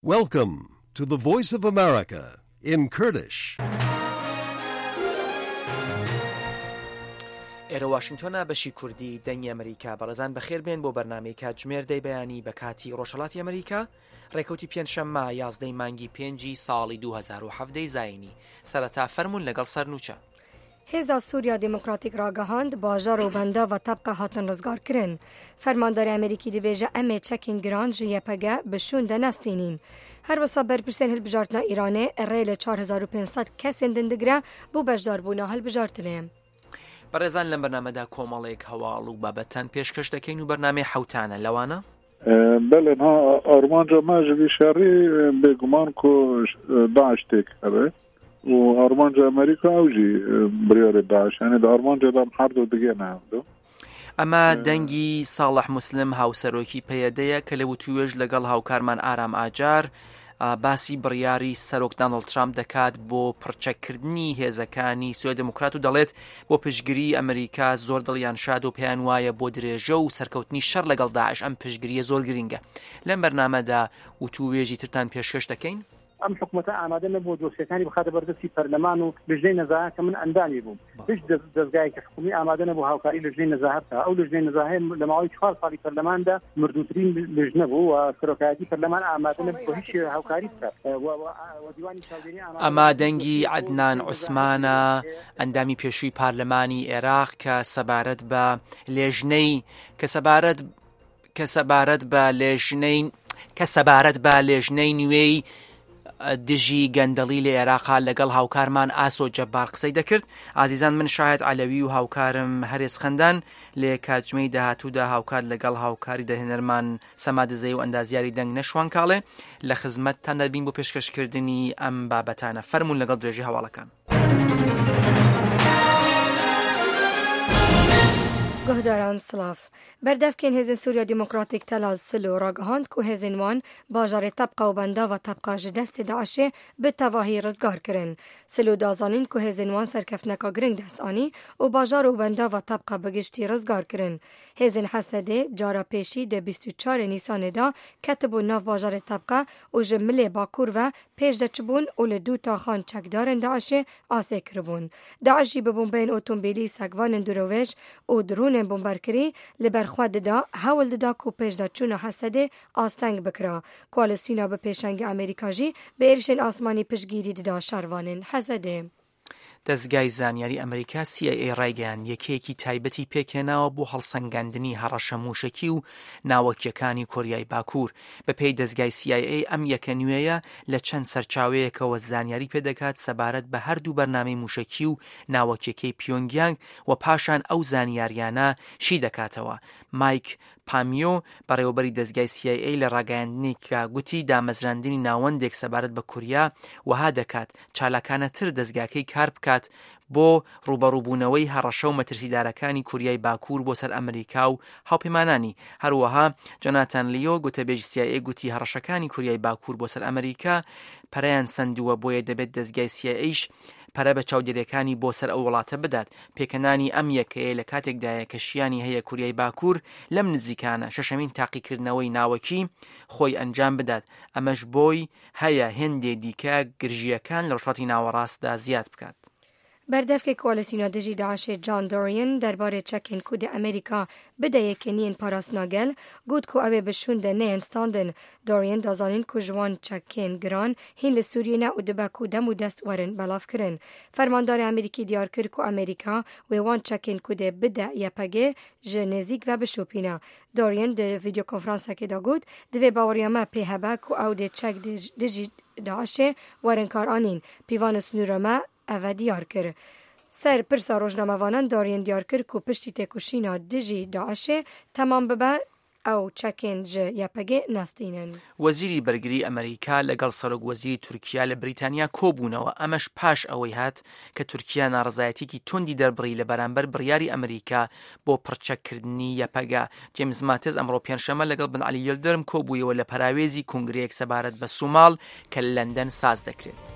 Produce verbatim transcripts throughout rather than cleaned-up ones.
Welcome to the Voice of America in Kurdish. ئێرە واشنگتۆنە بەشی کوردی دەنگی ئەمریکا بەڕێزان بەخێر بێن بۆ بەرنامەی کاتژمێردەی بەیانی بە کاتی ڕۆژهەڵاتی ئەمریکا ڕێکەوتی پێنجشەممە یازدەی مانگی پێنجی ساڵی دوو هەزار و هەڤدەی زاینی سەرەتا فەرمونون لەگەڵ سەرنووچە. هێزا سووریا دموکراتیک ڕاگەهاند باژار و بەندە و تەبقە هاتن ڕزگارکردن. فەرمانداری ئەمریکی دەبێژە ئەمێ چەکین گران ji یەپەگە بشوون دەنەستێنین. هەروەسا بەرپرسێن هەڵبژاردنا ئیرانê ئەڕێ لە چوار هەزار و پێنج سەد کەسێن دەنگرا بۆ بەشداربوونا هەڵبژاردنێ. بەڕێزان لەم بەرنامەدا کۆمەڵێک هەواڵ و بابەتان پێشکەش دەکەین و بەرنامەی حەوتانە لەوانە؟ بله ها آرمانجا ما جوی شهری بگمان کو داعش تک کرده و آرمانجا امریکا اوجی بریار داعش یعنی دا آرمانجا دام هر دو دیگه نه دو ئەمە دەنگی ساڵح موسلم هاوسەرۆکی پەیەدەیە کە لە وتوێژ لەگەڵ هاوکارمان ئارام ئاجار باسی بڕیاری سەرۆک دۆناڵد ترامپ دەکات بۆ پڕچەکردنی هێزەکانی سوێ دموکرات و دەڵێت بۆ پشگیری ئەمریکا زۆر دڵیان شاد و پێیان وایە بۆ درێژە و سەرکەوتنی شەڕ لەگەڵ داعش ئەم پشگیریە زۆر گرینگە. لەم بەرنامەدا وتوێژی ترتان پێشکەش دەکەین؟ ئەم حکوومەتە ئامادە نەبووە دۆسیەکانی بخاتە بەردەستی پەرلەمان و لژنەی نەزاهات کە من ئەندامی بووم. هیچ دەستگایەکی حکومی ئامادە نەبوو هاوکاری لژنەی نەزاهات بکات. ئەو لژنەی نەزاهات لە ماوەی چوار ساڵی پەرلەماندا مردووترین لژنە بوو و سەرۆکایەتی پەرلەمان ئامادە نەبوو هیچ هاوکاری بکات. ئەمە دەنگی عەدنان عوسمانە ئەندامی پێشووی پارلەمانی عێراق کە سەبارەت بە لێژنەی کە سەبارەت کە سەبارەت بە لێژنەی کە سەبارەت بە لێژنەی نوێی دژی گەندەڵی لە عێراقا لەگەڵ هاوکارمان ئاسۆ جەبار قسەی دەکرد. ئازیزان من شاهد عەلەوی و هاوکارم هەرێز خەندان لێ کاتژمەی داهاتوودا هاوکار لەگەڵ هاوکاری دەهێنەرمان سەمادزەی و ئەندازیاری دەنگ نەشوان کاڵێ لە خزمەتتان دەبین بۆ پێشکەشکردنی ئەم بابەتانە. فەرمونون لەگەڵ درێژی هەواڵەکان. گۆهداران سلااف بەردەفکەین هێزن سووریا دیموکراتیک تەلاز سلو ڕاگەهاند کو هێزن وان باژارê تەبقە و بەندە و تەبقە ji destê Daişê bi tevahî rizgar kirin. Silo dazanîn ku hêzên wan serkefneka giring dest anî û bajar û benda ve tebqa bi giştî rizgar kirin. Hêzên Hesedê cara pêşî di bîst û çarê Nîsanê da ketibûn nav bajarê tebqa û ji milê Bakur ve pêş de çibûn û li du taxan çekdarên Daişê asê kiribûn. Daeş jî bi bombeyên otomobîlî sekvanên durovêj û dronên bomberkirî li ber xwe dida hewl dida ku pêş de çûna Hesedê asteng bikira. Koalîsyona bi pêşengê Amerîka jî bi êrişên asmanî piştgirî dida şervanên Hesedê. دەستگای زانیاری ئەمریکا سی ئای ئێ ڕایگەیاند یەکەیەکی تایبەتی پێکهێناوە بۆ هەڵسەنگاندنی هەڕەشە موشکی و ناوەکیەکانی کۆریای باکوور. بەپێی دەستگای سی ئای ئێ ئەم یەکە نوێیە لە چەند سەرچاوەیەکەوە زانیاری پێدەکات سەبارەت بە هەردوو بەرنامەی موشکی و ناوەکیەکەی پیۆنگیانگ و پاشان ئەو زانیاریانە شی دەکاتەوە. مایک پامیۆ بەڕێوەبەری دەستگای سی ئای ئێ لە ڕاگەیاندنی کە گوتی دامەزراندنی ناوەندێک سەبارەت بە کوریا وها دەکات چالاکانەتر دەستگاکەی کار بکات بۆ ڕوبەڕووبوونەوەی هەڕەشە و مەترسیدارەکانی کوریای باکوور بۆ سەر ئەمریکا و هاوپەیمانانی. هەروەها جۆناتان لیۆ گوتەبێژی سی ئای ئێ گوتی هەڕەشەکانی کوریای باکوور بۆ سەر ئەمریکا پەرەیان سندووە بۆیە دەبێت دەستگای سی ئای ئێش پەرە بە چاودێریەکانی بۆ سەر ئەو وڵاتە بدات. پێکەنانی ئەم یەکەیە لە کاتێکدایە کە شیانی هەیە کوریای باکوور لەم نزیکانە شەشەمین تاقیکردنەوەی ناوەکی خۆی ئەنجام بدات. ئەمەش بۆی هەیە هێندێ دیکە گرژیەکان لە ڕۆژهەڵاتی ناوەڕاستدا زیاد بکات. بەردەفکێ کۆالسیۆنا دژی داعشê John Dorian دەربارەی çekên ku di Amerîka bideyekê niyên parasnagel got ku ew ê bişûn de neyên standin. Dorian dazanîn ku ji wan çekên giran hîn li Sûriyê ne û dibe ku dem û dest werin belavkirin. Fermandarê Amerîkî diyar kir ku Amerîka wê wan çekên ku dê bide yepegê ji nêzik ve bişopîne. Dorian di vîdyokonferansekê da got divê baweriya me pê hebe ku ew dê çek dijî Daişê werin kar anîn. Pîvanê snûra me ev diyar kir. Ser pirsa rojnamevanan dariyên diyar kir ku piştî têkoşîna dijî Daişê temam bibe ew çekên ji yepegê nestînin. وەزیری بەرگری ئەمریکا لەگەڵ سەرۆک وەزیری تورکیا لە بریتانیا کۆبوونەوە. ئەمەش پاش ئەوەی هات کە تورکیا ناڕزایەتێکی توندی دەربڕی لە بەرامبەر بڕیاری ئەمریکا بۆ پڕچەکردنی یەپەگا. جێمز ماتز ئەمڕۆ پێنجشەممە لەگەڵ بن عەلی یلدرم کۆبوویەوە لە پەراوێزی کنگرەیەک سەبارەت بە سوماڵ کە لە لەندەن ساز دەکرێت.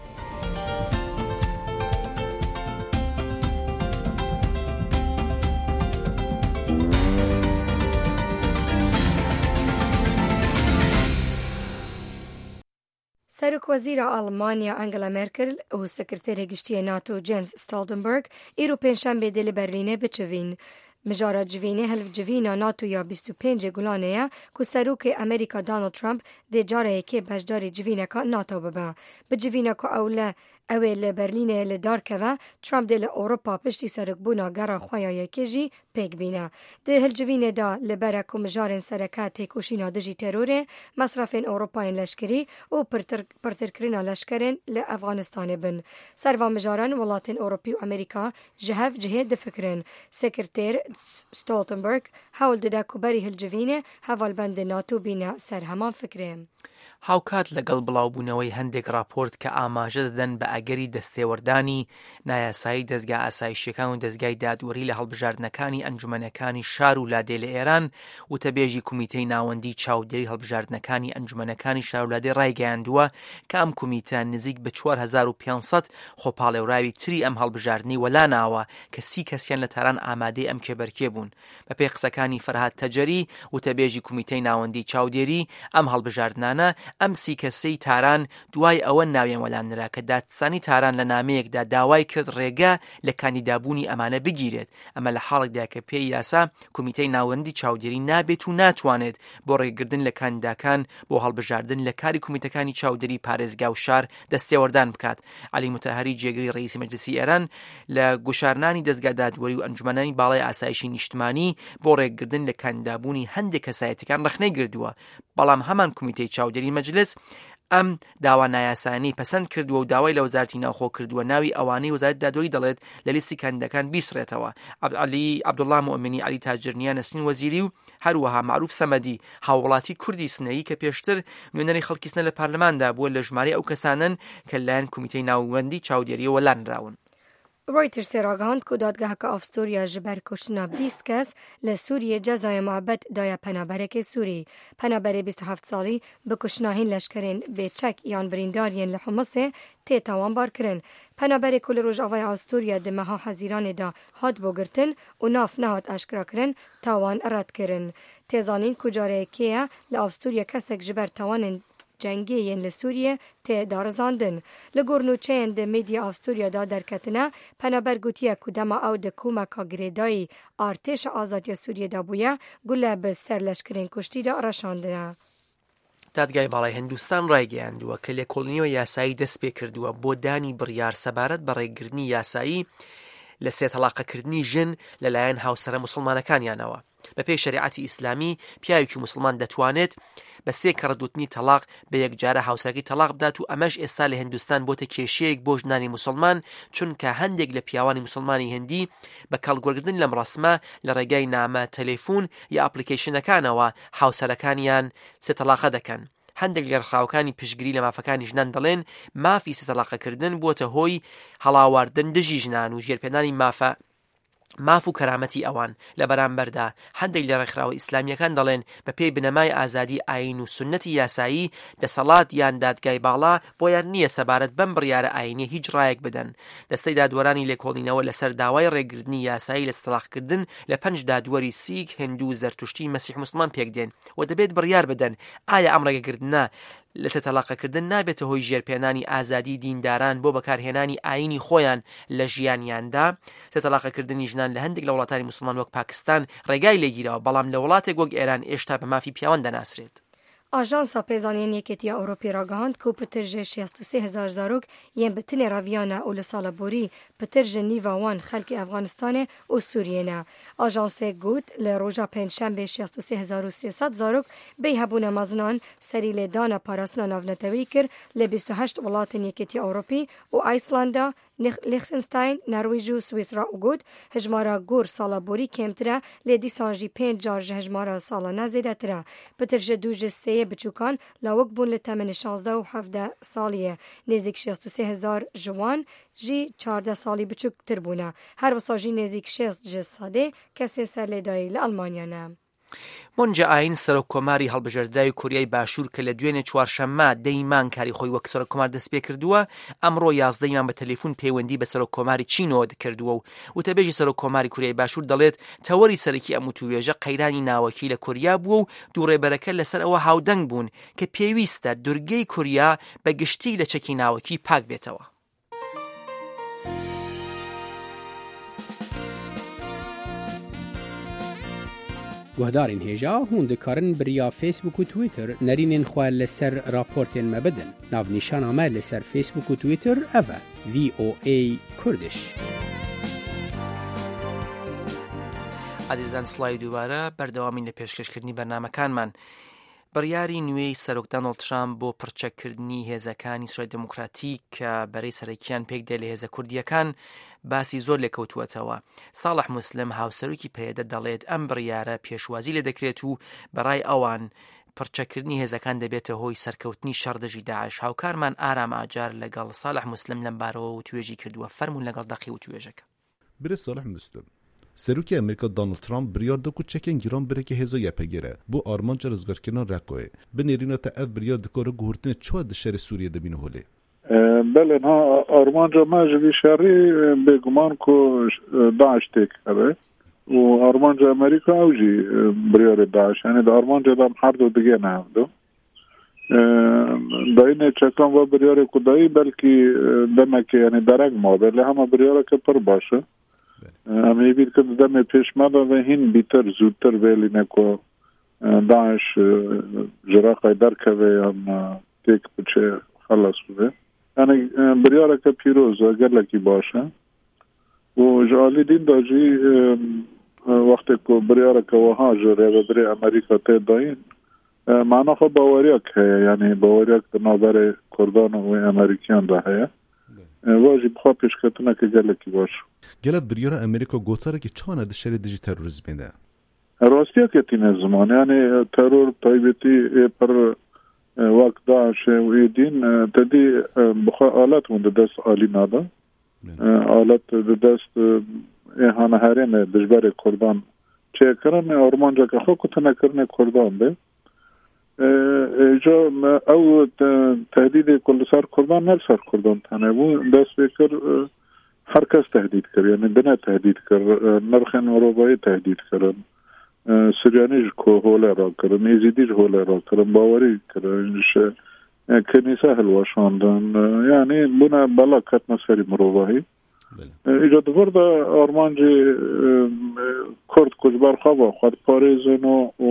سەرۆک وەزیرە ئەڵمانیا ئەنگلا مێرکل و سکرتێرە گشتیە ناتۆ جێنس ستۆڵتنبەرگ ئیرۆ پێنجشەمبێ دێ لە بەرلینێ بچڤین. مجارە جivînê hilvcivîna NATOya bîst û pêncê gulanê ye ku serokê Amerîka Donald Trump dê careyekê beşdarî civîneka NATO bibe. Bi civîna ku ewle ew ê li Berlînê li darkeve, Trump dê li Ewropa piştî serokbûna gera xwe ya yekê jî pêk bîne. Di hilcivînê de li bere ku mijarên sereke têkoşîna dijî terorê, mesrefên Ewropayên leşkerî û pirtirkirina leşkerên li Efganistanê bin. Serva mijaran welatên Ewropî û Amerîka ji hev cihê difikirin. Sekretêr Stoltenberg hewl dide ku berî hilcivînê hevalbendê NATO bîne ser heman fikrê. هاوکات لەگەڵ بڵاوبوونەوەی هەندێک راپۆرت کە ئاماژە دەدەن بە ئەگەری دەستێوەردانی نایاسایی دەستگا ئاسایشیەکان و دەستگای دادوەری لە هەڵبژاردنەکانی ئەنجومەنەکانی شار و لادێ لە ئێران وتەبێژی کومیتەی ناوەندی چاودێری هەڵبژاردنەکانی ئەنجومەنەکانی شار و لادێ ڕایگەیاندووە کە ئەم کومیتە نزیک بە چوار هەزار و پێنجسەد خۆپاڵێوراوی تری ئەم هەڵبژاردنەی وەلاناوە کە سی کەسیان لە تاران ئامادەی ئەم کێبەرکێ بوون. بە پێی قسەکانی فەرهاد تەجەری وتەبێژی کومیتەی ناوەندی چاودێری ئەم هەڵبژاردنانە ئەم سی کەسەی تاران دوای ئەوە ناویان وەلانرا کە دادستانی تاران لە نامەیەکدا داوای کرد ڕێگە لە کاندیدابوونی ئەمانە بگیرێت. ئەمە لە حاڵێکدا کە پێی یاسا کومیتەی ناوەندی چاودێری نابێت و ناتوانێت بۆ ڕێگردن لە کاندیداکان بۆ هەڵبژاردن لە کاری کومیتەکانی چاودێری پارێزگا و شار دەستێوەردان بکات. عەلی موتەهەری جێگەری ڕئیسی مەجلیسی ئێران لە گوشارنانی دەستگا دادوەری و ئەنجومەنانی باڵای ئاسایشی نیشتمانی بۆ ڕێگردن لە کاندیدابوونی هەندێک کەسایەتیەکان ڕخنەی گردووە. بەڵام هەمان کومیتەی چاودێری مەجلس ئەم داوا نایاسانی پەسەند کردووە و داوای لە وەزارەتی ناوخۆ کردووە ناوی ئەوانەی وەزارەتی دادوەری دەڵێت لە لیستی کاندیدەکان بیسڕێتەوە. عەلی عەبدوڵڵا مومینی، عەلی تاجرنیا، نەسرین وەزیری و هەروەها معروف سەمەدی هاوڵاتی کوردی سنەیی کە پێشتر نوێنەری خەڵکی سنە لە پارلەماندا بووە لە ژمارەی ئەو کەسانن کە لەلایەن کومیتەی ناوەندی چاودێریەوە لانراون. رویترز راگهاند که دادگاه آفستوریا جبر کشتنا بیست کس لسوریه جزای معبد دایا پنابرک سوری. پنابر بیست و هفت سالی به کشناهین لشکرین به چک یان بریندارین لحمسه تی تاوان بار کرن. پنابر کل روز آوای آفستوریا دمها حزیران دا هاد بگرتن و ناف نهاد اشکرا کرن تاوان رد کرن. تیزانین کجاره کیه لآفستوریا کسک جبر تاوان جنگیین لسوریه تی دارزاندن. لگورنوچهین ده میدیا آفستوریا دا درکتنه پنابر گوتیه کدما او ده کومکا گریدای ارتش آزادی سوریه دا بویه گله به سر لشکرین کشتی دا رشاندنه. دادگای باڵای هندوستان ڕایگەیاندووە کە لێکۆڵینەوە یاسایی دەست پێ کردووە بۆ دانی بڕیار سەبارەت بە ڕێگرتنی یاسایی لە سێ تەلاقەکردنی ژن لەلایەن هاوسەرە موسڵمانەکانیانەوە. بە پێی شەریعەتی ئیسلامی پیاوێکی موسڵمان دەتوانێت بە سێ کەڕەدوتنی تەلاق بە یەکجارە هاوسەرەکەی تەلاق بدات و ئەمەش ئێستا لە هندوستان بۆتە کێشەیەک بۆ ژنانی موسڵمان، چونکە هەندێک لە پیاوانی موسڵمانی هندی بە کەڵگوەرگرتن لەم ڕەسمە لە ڕێگای نامە تەلەفۆن یا ئەپلیکیشنەکانەوە هاوسەرەکانیان سێ تەلاقە دەکەن. هەندێک لە ڕخراوەکانی پشتگیری لە مافەکانی ژنان دەڵێن مافی سێ تەلاقەکردن بووەتە هۆی هەڵاواردن دژی ژنان و ژێرپێدانی مافە ماف و کەرامەتی ئەوان. لە بەرامبەردا هەندێک لە ڕێکخراوە ئیسلامیەکان دەڵێن بە پێی بنەمای ئازادی ئاین و سونەتی یاسایی دەسەڵات یان دادگای باڵا بۆیان نییە سەبارەت بەم بڕیارە ئاینی هیچ ڕایەک بدەن. دەستەی دادوەرانی لێکۆڵینەوە لەسەر داوای ڕێگرتنی یاسایی لە تەلاقکردن لە پەنج دادوەری سیک، هندو، زەرتوشتی، مەسیح موسڵمان پێک دێن و دەبێت بڕیار بدەن ئایا ئەم ڕێگەکردنە لە تەلاقەکردن نابێتە هۆی ژێرپێنانی ئازادی دینداران بۆ بەکارهێنانی ئاینی خۆیان لە ژیانیاندا. تەلاقەکردنی ژنان لە هەندێک لە وڵاتانی موسڵمان وەک پاکستان ڕێگای لێگیرەوە، بەڵام لە وڵاتێک وەک ئێران ئێشتا بە مافی پیاوان دەناسرێت. آژانسا پیزانین یکیتیا اروپی راگهاند کو پترژ شصت و سه هزار زاروک یم بتن راویانا اول سال بوری پترژ نیوان خلق افغانستان و سوریه نه. آژانس گوت لروجا پنجشنبه شصت و سه هزار و سیصد زاروک به هبون مزنان سری لدانا پاراسنا ناونتوی کر ل بیست و هشت ولات یکیتیا اروپی و ایسلندا، لیختنستاین، نروژ و سوئیسرا و گود هجمارا گور سالا بوری کمتره لدی سانجی پنج جارج هجمارا سالا نزیده تره. پترژ دوج سه بچوکان لاوک بون لتمن شانزده و هفده سالیه. نزدیک شصت و سه هزار جوان جی چهارده سالی بچوک تر بونه. هر بساجی نزدیک شصت جز ساده کسی سر لدایی لالمانیا نه. مون جائین سەرۆککۆماری هەڵبژێردراوی کوریای باشوور کە لە دوێنێ چوارشەممە دەیمان کاری خۆی وەک سەرۆککۆمار دەست پێ کردووە ئەمڕۆ یازدەیمان بە تەلەفۆن پەیوەندی بە سەرۆککۆماری چینەوە کردووە و وتەبێژی سەرۆککۆماری کوریای باشوور دەڵێت تەوەری سەرەکی ئەم وتووێژە قەیرانی ناوەکی لە کوریا بووە و دووڕێبەرەکە لەسەر ئەوە هاودەنگ بوون کە پێویستە دورگەی کوریا بە گشتی لە چەکی ناوەکی پاک بێتەوە. گوهدارین هێژا هون دکارن بریا فیسبوک و تویتر نرینین خواه لسر راپورتین مبدن ناو نیشان آمد لسر فیسبوک و تویتر اوه وی او ای کردش. عزیزان سڵای دووبارە بەردەوامین لە پێشکەشکردنی بەرنامەکانمان. بڕیاری نوێی سەرۆک دۆناڵد ترامپ بۆ پڕچەکردنی هێزەکانی سوێد دموکراتیک کە بەرەی سەرەکیان پێکدێ لە هێزە کوردیەکان باسی زۆر لێکەوتووەتەوە. ساڵح موسلم هاوسەرۆکی پەیەدە دەڵێت ئەم بڕیارە پێشوازی لێ دەکرێت و بەڕای ئەوان پڕچەکردنی هێزەکان دەبێتە هۆی سەرکەوتنی شەڕدەژی داعش. هاوکارمان ئارام ئاجار لەگەڵ ساڵح موسلم لەم بارەوە و توێژی کردووە. فەرمون لەگەڵ دەقی و توێژەکە. برێ ساڵح موسلم سەرۆکی ئەمریکا دۆناڵد ترامپ بڕیار دا ku çekên giran bireke hêza yepegere bu armanca rizgarkirina Reqoyê binêrîna te ev biryar dikare guhurtinê çi di şerê Sûriyê de bîne holê. Belê ha armanca me ji vî şerî bêguman ku Daeş têk hebe û armanca Amerîka ew jî biryarê Daeş yani di armanca de her du digêne hev do. Dayînê çekan ve biryarê ku dayî belkî demekê yani dereng mabe lê hema biryareke pir baş e. Em ê bîr kir demê pêşmada ve hîn bîtir zûdtir vêlîne ku Daeş ji Reqayê derkeve yan têk biçe xelas bibe. Yani biryareke pîroz e gelekî baş e û ji alî dîn de jî wextê ku biryareke wiha ji rêvebirê Amerîka tê dayîn mana xwe baweriyak heye yani baweriyak di navberê Kurdan û Amerîkiyan de heye. واجی بخوا پێشکەوتنەکە gelekî baş. Gelek biryara Amerîka gotarekî çana di şerê dijî terorîzmê de? Rastiyek yetîne ziman yani teror taybetî pir wek Daişê û êdîn tedî bixwe alet bûn di dest alîna de. Alet di dest êhana herêmê dijberê Kurdan çêkirin armanceke xwe ku tinekirine Kurdan be. جا او تهدید کل سر کردان نه سر کردان تنه بو دست بکر هر کس تهدید کرد یعنی دنیا تهدید کرد نرخن مروبایی تهدید کرد سریانیش که هوله را کرد نیزیدیش هوله را کرد باوری کرد کنیسه هلواشاندن یعنی بنا بلا کتن سری مروبایی ایجاد ورد آرمانجی کرد کجبر خواه خود پاریزن و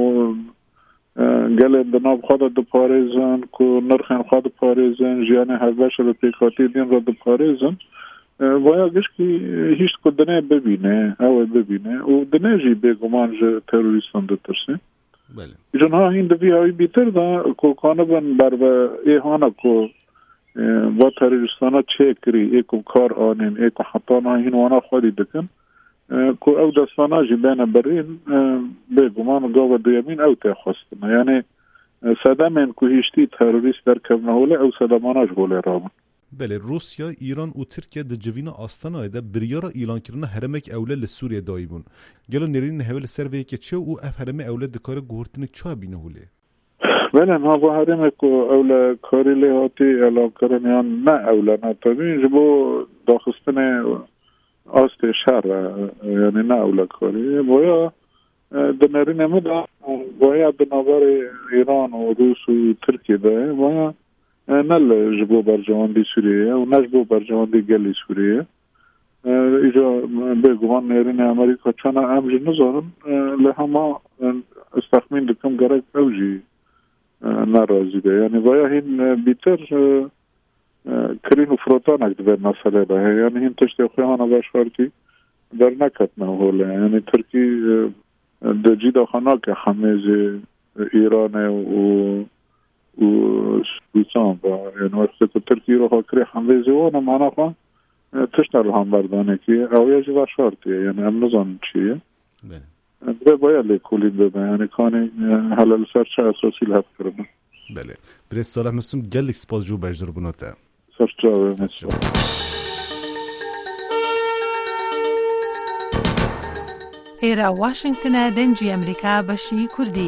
gelên di nav xwe de diparêzin ku nirxên xwe diparêzin jiyanê hevbeş bi pêkhatî dîn re diparêzin vaya gişkî hîç ku dinê bibîne ew ê bibîne û dinê jî bêguman ji terorîstan ditirsin. Ji niha hîn di vî awî bîtir de ku kanibin ber ve êhana ku va terorîstana çê kirî ê ku kar anên ê ku hetana hîn wana xwedî dikin ku ew destana jî bêne berîn bêguman gava duyemîn ew tê xwestin yani sedemên ku hîştî terorîst derkevne holê ew sedemana ji holê rabin. Belê Rusya, İran û Tirkiye di civîna Astanayê de biryara îlankirina heremek ewle li Sûriyê dayî bûn. Gelo nêrînên heve li ser vê yekê çi û ev heremê ewle dikare guhurtinek çi bîne holê? Belê ha bu heremek ku ewle karî lê hatî elankirin yan ne ewle ne tevîn ji bo daxistinê astê şer yani ne ewlekarî boya di nêrînê min de boya di navberê Îran û Rûs û Tirkiye de boya ne ji bo bercewandî Sûriyê û ne ji bo bercewandî gelê Sûriyê îca bêguman nêrînê Amerîka çana em jî nizanin li hema ez texmîn dikim gerek ew jî nerazî be yani boya hîn bîtir kirîn û firotanek dibe meselê de heye yani hîn tiştê xwe hana beşartî derneketine holê yani Tirkî di cîda xwe nake hemêzê Îranê û û Rûsan ve yani wextê ku Tirkî îro xwe kirî hemêzê wan mana xwe tişt ne li hemberdanekî ew ya jî veşartî ye yani em nizanin çi ye dibe baya lêkolîn bibe yani kanî hele li ser çi esasî li hev kirine. Belê birêz Salih Muslim gelek spas jû bejdarbûna te. ئێرە واشنگتنە دەنجی ئەمریکا بەشی کوردی.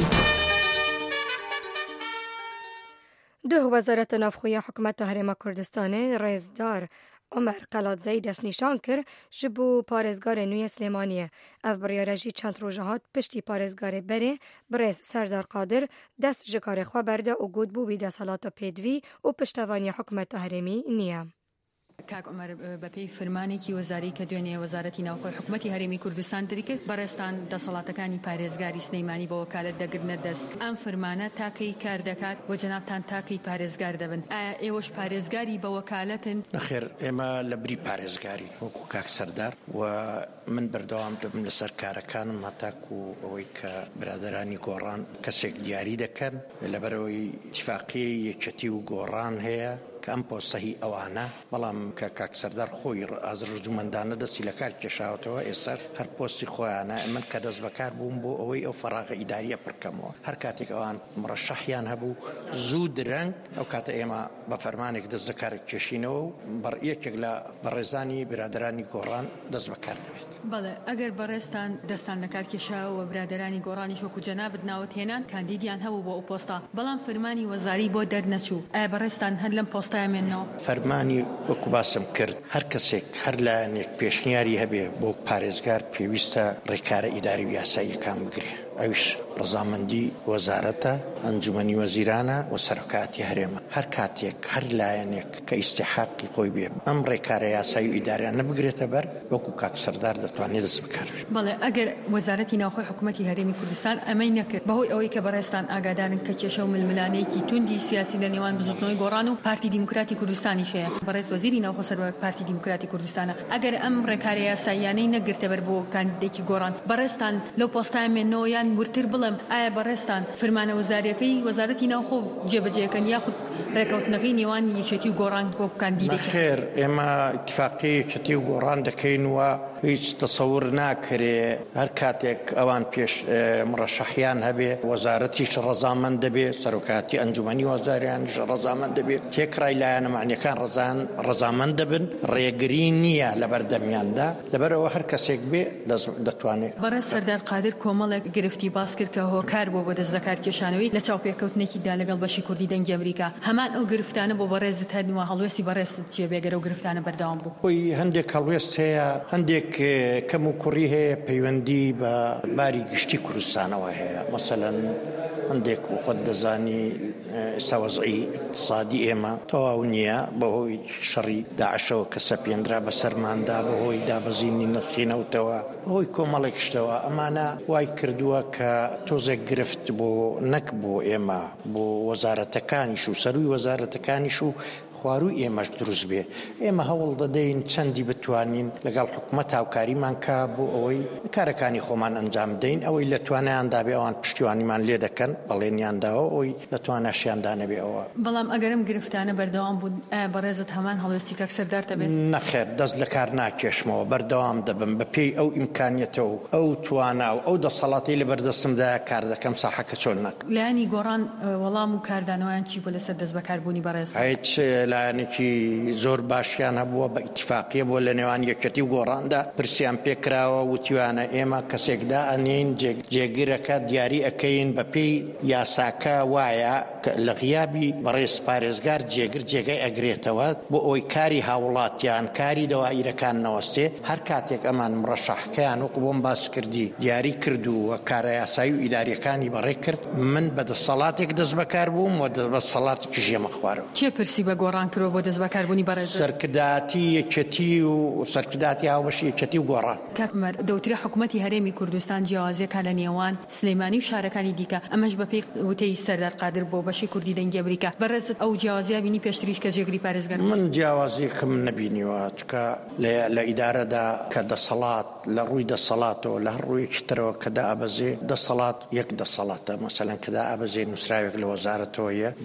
ده وزارت نافخوی حکومت هرم کردستان رئیسدار عمر قلاتزی دست نشان کرد جبو پارزگار نوی سلیمانیه. اف بریارجی چند روزهات پشتی پارزگار بره برز سردار قادر دست جکار خواه برده و گود بو بیده سالات پیدوی و پشتوانی حکومت هرمی نیه. کاک عمر بەپێی فرمانێکی وەزاری کە دوێنێ وەزارەتی ناوخۆی حکوومەتی هەرێمی کوردستان دەریکرد بەڕێستان دەسەڵاتەکانی پارێزگاری سلەیمانی بە وەکالەت دەگرنە دەست. ئەم فرمانە تاکەی کار دەکات و جەنابتان تاکەی پارێزگار دەبن. ئایا ئێوەش پارێزگاری بە وەکالەتن؟ نەخێر ئێمە لە بری پارێزگاری وەکو کاک سەردار و من بەردەوام دەبم لەسەر کارەکانم هەتاکو ئەوەی کە برادەرانی گۆڕان کەسێک دیاری دەکەن لەبەرەوەی اتفاقیە یەکەتی و گۆڕان هەیە کەم پۆستەهی ئەوانە بەڵام کە کاک سەردار خۆی ئازڕژومەندانە دەستی لە کار کێشاوەتەوە ئێستا هەر پۆستی خۆیانە من کە دەست بەکار بووم بۆ ئەوەی ئەو فەراغە ئیداریە پڕکەمەوە هەر کاتێک ئەوان مڕەشەحیان هەبوو زوو درەنگ ئەو کاتە ئێمە بە فەرمانێک دەست لە کار کێشینەوە و یەکێک لە بەڕێزانی برادەرانی گۆڕان دەست بەکار دەبێت. بەڵێ ئەگەر بەڕێستان دەستان لە کار کێشاوە برادەرانی گۆڕانی وەکو جەنابت ناوت هێنان کاندیدیان هەبوو بۆ ئەو پۆستە بەڵام فەرمانی وەزاری بۆ دەرنەچوو. ئایا بەڕێستان هەر لەم پۆستە فەرمانی وەکو باسم کرد هەر کەسێک هەر لایەنێک پێشنیاری هەبێ بۆ پارێزگار پێویستە ڕێکارە ئیداری و یاساییەکان بگرێ ئەویش ڕەزامەندی وەزارەتە ئەنجومەنی وەزیرانە و سەرۆکایەتی هەرێمە هەر کاتێک هەر لایەنێک کە ئیستیحاقی خۆی بێ ئەم ڕێکارە یاسایی و ئیداریان نەبگرێتە بەر وەکو کاک سەردار دەتوانێت دەست بکار بێت. بەڵێ ئەگەر وەزارەتی ناوخۆی حکوومەتی هەرێمی کوردستان ئەمەی نەکرد بەهۆی ئەوەی کە بەڕێستان ئاگادارن کە کێشە و ململانەیەکی توندی سیاسی لە نێوان بزوتنەوەی گۆڕان و پارتی دیموکراتی کوردستانیش هەیە بەڕێز وەزیری ناوخۆ سەرۆک پارتی دیموکراتی کوردستانە ئەگەر ئەم ڕێکارە یاساییانەی نەگرتە بەر بۆ کاندیدێکی گۆڕان بەڕێستان لەو پۆستایان مێنەوە یان ورتر بڵم ئایا بەڕێستان فەرمانە وەزاریەکەی وەزارەتی ناوخۆ جێبەجێکەن یاخود ڕێکەوتنەکەی نێوان یەکێتی و گۆڕان بۆ کاندیدێکی؟ خێر ئێمە اتفاقی یەکێتی و گۆڕان دەکەین وە هیچ تەسەور ناکرێ هەر کاتێک ئەوان پێش مڕەشەحیان هەبێ وەزارەتیش ڕەزامەند دەبێ سەرۆکاتی ئەنجومەنی وەزاریانش ڕەزامەند دەبێت تێکرای لایەنە معنیەکان ڕەزان ڕەزامەند دەبن ڕێگری نییە لە بەردەمیاندا لەبەرەوە هەر کەسێک بێ دەتوانێت. بەڕێز سەردار قادر کۆمەڵێک گرفتی باس کرد کە هۆکار بۆ بۆ دەست لە کار کێشانەوەی لە چاوپێکەوتنێکیدا لەگەڵ بەشی کوردی دەنگی ئەمریکا هەمان ئەو گرفتانە بۆ بەڕێزت هەدنەوە هەڵوێستی بەڕێزت چیە بێگەرە و گرفتانە بەردەوام بوو؟ خۆی هەندێک هەڵوێست هەیە هەندێک کەم و کوڕی هەیە پەیوەندی بە باری گشتی کوردستانەوە هەیە مەسەلەن هەندێک و خۆت دەزانی ئێستا وەزعی اقتصادی ئێمە تەواو نییە بەهۆی شەڕی داعشەوە کە سەپێنرا بەسەرماندا بەهۆی دابەزینی نرخینەوتەوە بەهۆی کۆمەڵێک شتەوە ئەمانە وای کردووە کە تۆزێک گرفت بۆ نەک بۆ ئێمە بۆ وەزارەتەکانیش و سەروی وەزارەتەکانیش و خواروی ئێمەش دروست بێ ئێمە هەوڵ دەدەین چەندی بتوانین لەگەڵ حکوومەت هاوکاریمان کا بۆ ئەوەی کارەکانی خۆمان ئەنجام بدەین ئەوەی لە توانایاندا بێ ئەوان پشتیوانیمان لێ دەکەن بەڵێنیانداوە ئەوی لە تواناشیاندا نەبێ ئەوە. بەڵام ئەگەرم گرفتانە بەردەوام بوون بەڕێزت هەمان هەڵوێستی کاک سەردار دەبێت؟ نەخێر دەست لە کار ناکێشمەوە بەردەوام دەبم بەپێی ئەو ئیمکانیەتەوە و ئەو توانا و ئەو دەسەڵاتی لە بەردەستمدا کار دەکەم ساحەکە چۆن نەک. لایانی گۆڕان وەڵام و کاردانەوەیان چی بۆ لەسەر دەست بەکاربوونی بەڕێز؟ هیچ لایەنێکی زۆر باشیان هەبووە بە ئیتیفاقیە بۆ لە نێوان یەکەتی و گۆڕاندا پرسیان پێکراوە وتیوانە ئێمە کەسێکدا ئەنین جێگیرەکە دیاری ئەەکەین بەپێی یاساکە وایە لە غیابی بەڕێز پارێزگار جێگر جێگەی ئەگرێتەوە بۆ ئەوی کاری هاوڵاتیان کاری دەوائیرەکان نەوەستێ هەر کاتێک ئەمان مڕەشەحەکەیان وەکو بۆم باس کردی دیاری کردو و کارە یاسایی و ئیداریەکانی بەڕێ کرد من بەدەسەڵاتێک دەست بەکار بووم و بەدەسەڵاتێکی ژێمە خوارەوە. کێ پرسی بە گۆڕان کردەوە بۆ دەست بەکاربوونی بەڕێز؟ سەرکرداتی یەکەتی و سەرکرداتی هاوبەشی یەکەتی و گۆڕان. کاکمەر دەوترە حکوومەتی هەرێمی کوردستان جیاوازیەکە لە نێوان سلەیمانی و شارەکانی دیکە ئەمەش بەپێی وتەی سەردار قادر بۆ بەشی کوردی دەنگی ئەمریکا بەڕێزت ئەو جیاوازیە بینی پێشتریش کە جێگری پارێزگار؟ من جیاوازیەکەم نەبینیوە چکە لە ئیدارەدا کە دەسەڵات لە ڕووی دەسەڵاتەوە لە هەر ڕوویەکی ترەوە کە دائەبەزێ دەسەڵات یەک دەسەڵاتە مەسەلەن کە دائەبەزێ نووسراوێک لە وەزارەتەوەیە بۆ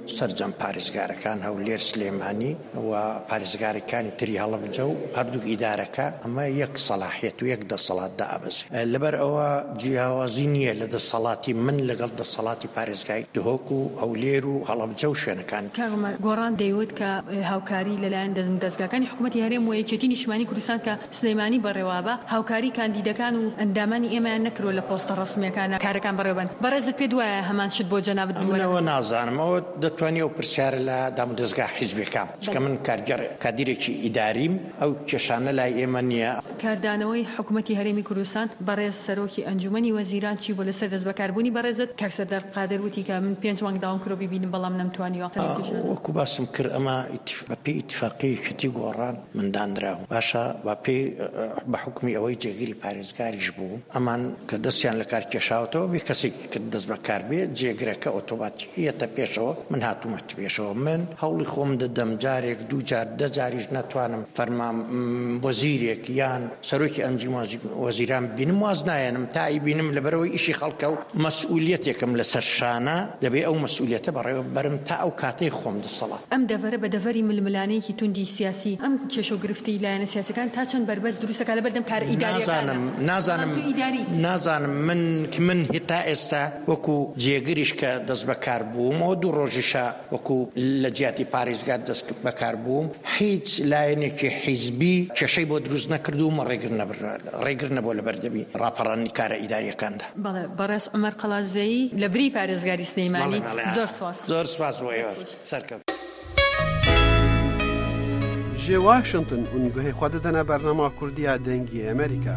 سەرجەم پارێزگارەکان هەولێر سلێمانی و پارێزگارەکانی تری هەڵەبجە و هەردوو ئیدارەکە ئەمە یەک سەلاحیەت و یەک دەسەڵاتدا ئەبەزێ لەبەر ئەوە جیاوازی نییە لە دەسەڵاتی من لەگەڵ دەسەڵاتی پارێزگای دهۆک و هەولێر و هەڵەبجە و شوێنەکان گۆڕان دەیوت کە هاوکاری لەلایەن دەستگاکانی حکوومەتی هەرێم و یەکێتی نیشتیمانی کوردستان کە سلەیمانی بەڕێوابە هاوکاری کاندیدەکان و ئەندامانی ئێمەیان نەکرۆ لە پۆستە ڕسمیەکان کارەکان بەڕێوەبن بەڕێزت پێ دوایە هەمان شت بۆ جەنابەت دووەوە نازانم ئەوە دەتوانێت و پرسیارە لە دام و دەستگا حیزبەکان چکە من کارگەر کادیرێکی ئیداریم ئەو کێشانە لای ئێمە نییە. کاردانەوەی حکوومەتی هەرێمی کوردستان بەڕێز سەرۆکی ئەنجومەنی وەزیران چی بۆ لەسەر دەست بەکاربوونی بەڕێزت کاک سەردار قادر وتی کە من پێنج مانگ داوام کرۆ ببینم بەڵام نەمتوانیوە. وەکو باسم کرد ئەمە بەپێی ئیتفاقی کەتی گۆڕان مندانراوە باشە بە پێی بە حکمی ئەوەی جێگیری پارێزگاریش بوو ئەمان کە دەستیان لە کار کێشاوتەوە بێ کەسێکی کرد دەست بەکار بێ جێگرەکە ئۆتۆماتیکیەتە پێشەوە من هاتوومەت پێشەوە من هەوڵی خۆم دەدەم جارێک دوو جار دە جاریش ناتوانم فەرمان وەزیرێک یان سەرۆکی ئەنجوم وەزیران بینم واز نایەنم تای بینم لەبەرەوەی ئیشی خەڵکە و مەسئولیەتێکم لەسەر شانە دەبێ ئەو مەسئولیەتە بەڕێوە بەرم تا ئەو کاتەی خۆم دەسەڵات. ئەم دەڤەرە بە دەڤەری ململانەیەکی توندی سیاسی ئەم کێشە و گرفتی لایەنە سیاسەکان تا چەند بەربەست دروستەکە لەبەردەم کار ئیداریەکانە نازانم نازانم من من هێتا ئێستا وەکو جێگریش کە دەست بەکار بوومەوە دوو ڕۆژیشە وەکو لە جیاتی پارێزگار دەست بەکار بووم هیچ لایەنێکی حیزبی کێشەی بۆ دروست نەکردوومە ڕێگر نەبوو لە بەردەمی ڕاپەڕانی کارە ئیداریەکاندا. بەڵێ بەڕێز عومەر قەڵازەیی لە بری پارێزگاری سلەیمانی زۆر سواس زۆر سواس بۆ ئێوە سەرکەوت. جێ واشنگتن ئونگوهەی خوا دەدەنە بەرنامە کوردیە دەنگی ئەمریکا.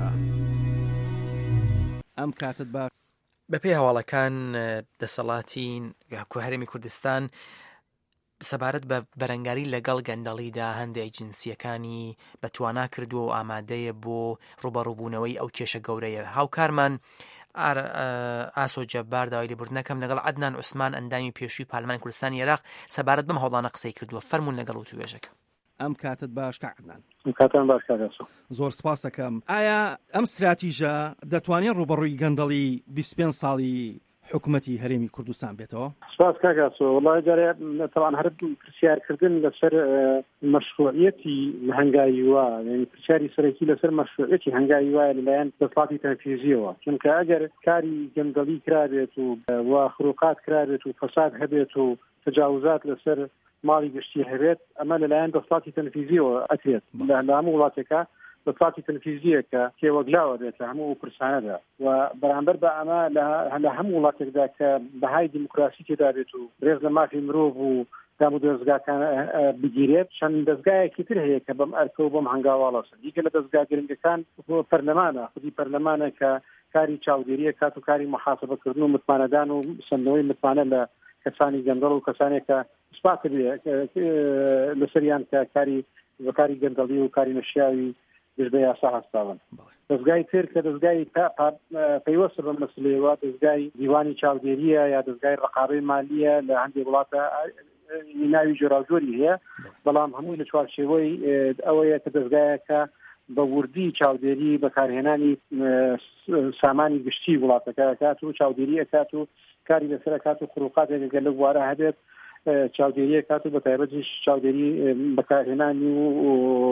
ئەم کاتت با بەپێی هەواڵەکان دەسەڵاتی هەرێمی کوردستان سەبارەت بە بەرەنگاری لەگەڵ گەندەڵیدا هەندێک جنسیەکانی بەتوانا کردووە و ئامادەیە بۆ ڕوبەڕووبوونەوەی ئەو کێشە گەورەیە. هاوکارمان ئاسۆ جەبار داوای لێبوردنەکەم لەگەڵ عەدنان عوسمان ئەندامی پێشووی پارلمانی کوردستانی عێراق سەبارەت بەم هەوڵانە قسەی کردووە. فەرموون لەگەڵ وتوێژەکە. ئەم کاتت باش کە عەدنان. کاتان باش کاکەسۆ. زۆر سپاس دەکەم. ئایا ئەم استراتیژە دەتوانێت ڕوبەڕووی گەندەڵی بیست و پێنج ساڵی حکوومەتی هەرێمی کوردستان بێتەوە؟ سپاس کاکەسۆ. وڵای جارێ تەوان هەر پرسیارکردن لەسەر مەشروعیەتی هەنگاوی وە یعنی پرسیاری سەرەکی لەسەر مەشروعیەتی هەنگاوی وایە لەلایەن دەسەڵاتی تەنفیزیەوە چونکە ئەگەر کاری گەندەڵی کرابێت و وا خروقات کرابێت و فەساد هەبێت و تجاوزات لەسەر ماڵی گشتی هەبێت ئەمە لەلایەن دەسەڵاتی تەنفیزیەوە ئەکرێت لە هەموو وڵاتێکە دەسەڵاتی تەنفیزیەکە کێوەگلاوە بێت لە هەموو پرسانەدا و بەرامبەر بە ئەمە لە هەموو وڵاتێکدا کە بەهای دیموکراسی تێدا بێت و ڕێز لە مافی مرۆڤ و دام و دەستگاکان بگیرێت چەند دەستگایەکی تر هەیە کە بەم ئەرکە و بەم هەنگاوەڵەسن دیکە لە دەستگا گرنگەکان پەرلەمانە خودی پەرلەمانە کە کاری چاودێریە کات و کاری محاسبەکردن و متمانەدان و سندەوەی متمانە لە کەسانی گەندەڵ و کەسانێک کە سپاس لەسەریان کە کاری بەکاری گەندەڵی و کاری نەشیاوی گشت بە یاسا هەستاون. دەستگای تر کە دەستگای پەیوەستە بە مەسلەیەوە دەستگای دیوانی چاودێریە یا دەستگای ڕقابەی مالیە لە هەندێک وڵاتە ناوی جۆراوجۆری هەیە بەڵام هەمووی لە چوارچێوەی ئەوەیە کە دەستگایەکە بە وردی چاودێری بەکارهێنانی سامانی گشتی وڵاتەکە ئەکات و چاودێری ئەکات و کاری لەسەر ئەکات و خروقاتێک گەل لە بوارە هەبێت چاودێری ئەکات و بەتایبەتیش چاودێری بەکارهێنانی و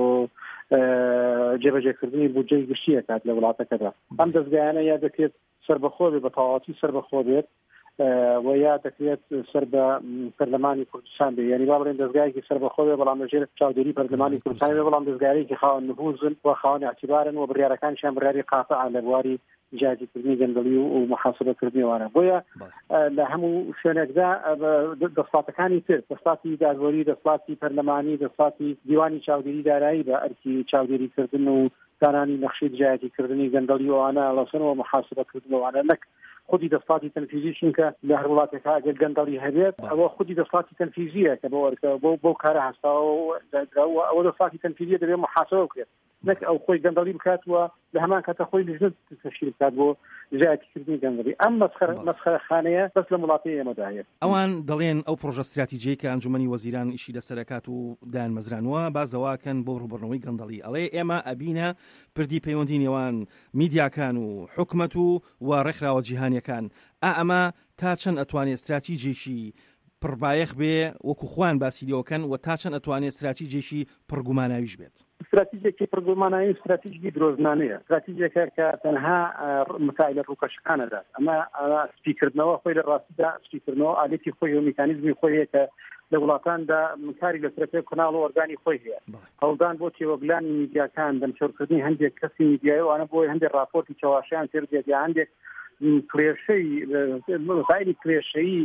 جێبەجێکردنی بودجەی گشتی ئەکات لە وڵاتەکەدا. ئەم دەستگایانە یا دەکرێت سەربەخۆ بێت بە تەواوەتی سەربەخۆ بێت و یا دەکرێت سەر بە پەرلەمانی کوردستان بێ یعنی با بڵێن دەستگایەکی سەربەخۆ بێ بەڵام لەژێر چاودێری پەرلەمانی کوردستان بێ بەڵام دەستگایەکی خاوەن نفوذن و خاوەن اعتیبارن و بڕیارەکانیشیان بڕیاری قاتع لە بواری جاردیکردنی گەندەڵی و محاسبەکردنیوانە. بۆیە لە هەموو شوێنێکدا دەسەڵاتەکانی تر دەسەڵاتی دادوەری دەسەڵاتی پەرلەمانی دەسەڵاتی دیوانی چاودێری دارایی بە ئەرکی چاودێریکردن و دانانی نەخشی جاردیکردنی گەندەڵی وانە لەسەرەوە محاسبەکردنەوەوانە نەک خودی دەسەڵاتی تەنفیزیشن کە لە هەر وڵاتێکا ئەگەر گەندەڵی هەبێت ئەوە خودی دەسەڵاتی تەنفیزیە کە بۆ بۆ کارە هەستاوە ئەوە دەسەڵاتی تەنفیزیە دەبێت محاسبە بکرێت نەک ئەو خۆی گەندەڵی بکاتوە لە هەمان کاتە خۆی لژنە تەشکیل بکات بۆ جایەتیکردنی گەندەڵی. ئەم مەسخەرەخانەیە بەس لە وڵاتی ئێمەدا هەیە. ئەوان دەڵێن ئەو پرۆژە استراتیجیە کە ئەنجومەنی وەزیران ئیشی لەسەرەکات و دایانمەزرانوە بازەواکەن بۆ ڕوبەڕنەوەی گەندەڵی ئەڵێ ئێمە ئەبینە پردی پەیوەندی نێوان میدیاکان و حکومەت و و ڕێکخراوە جیهانیەکان ئا ئەمە تا چەند ئەتوانێت استراتیجیێکی پڕبایەخ بێ وەکو خوان باسیلەوەکەن و تا چەند ئەتوانێت استراتیجێکی پڕگوماناویش بێت. استراتیجێکی پڕگوماناوی استراتیجی درۆزنانەیە، استراتیجێکە کە تەنها مسائلە ڕووکەشەکانەدا. ئەمە سپیکردنەوە خۆی لە ڕاستیدا سپیکردنەوە ئالێتی خۆی و میکانیزمی خۆیە کە لە وڵاتاندا کاری لەسەر کۆناڵ و ئۆرگانی خۆی هەیە. هەوڵدان بۆ تێوەگلانی میدیاکان دەمچۆرکردنی هەندێک کەسی میدیایەوانە بۆی هەندێک راپۆرتی چاواشیان تێدێت یا هەندێک کلێشەی مسائلی کلێشەیی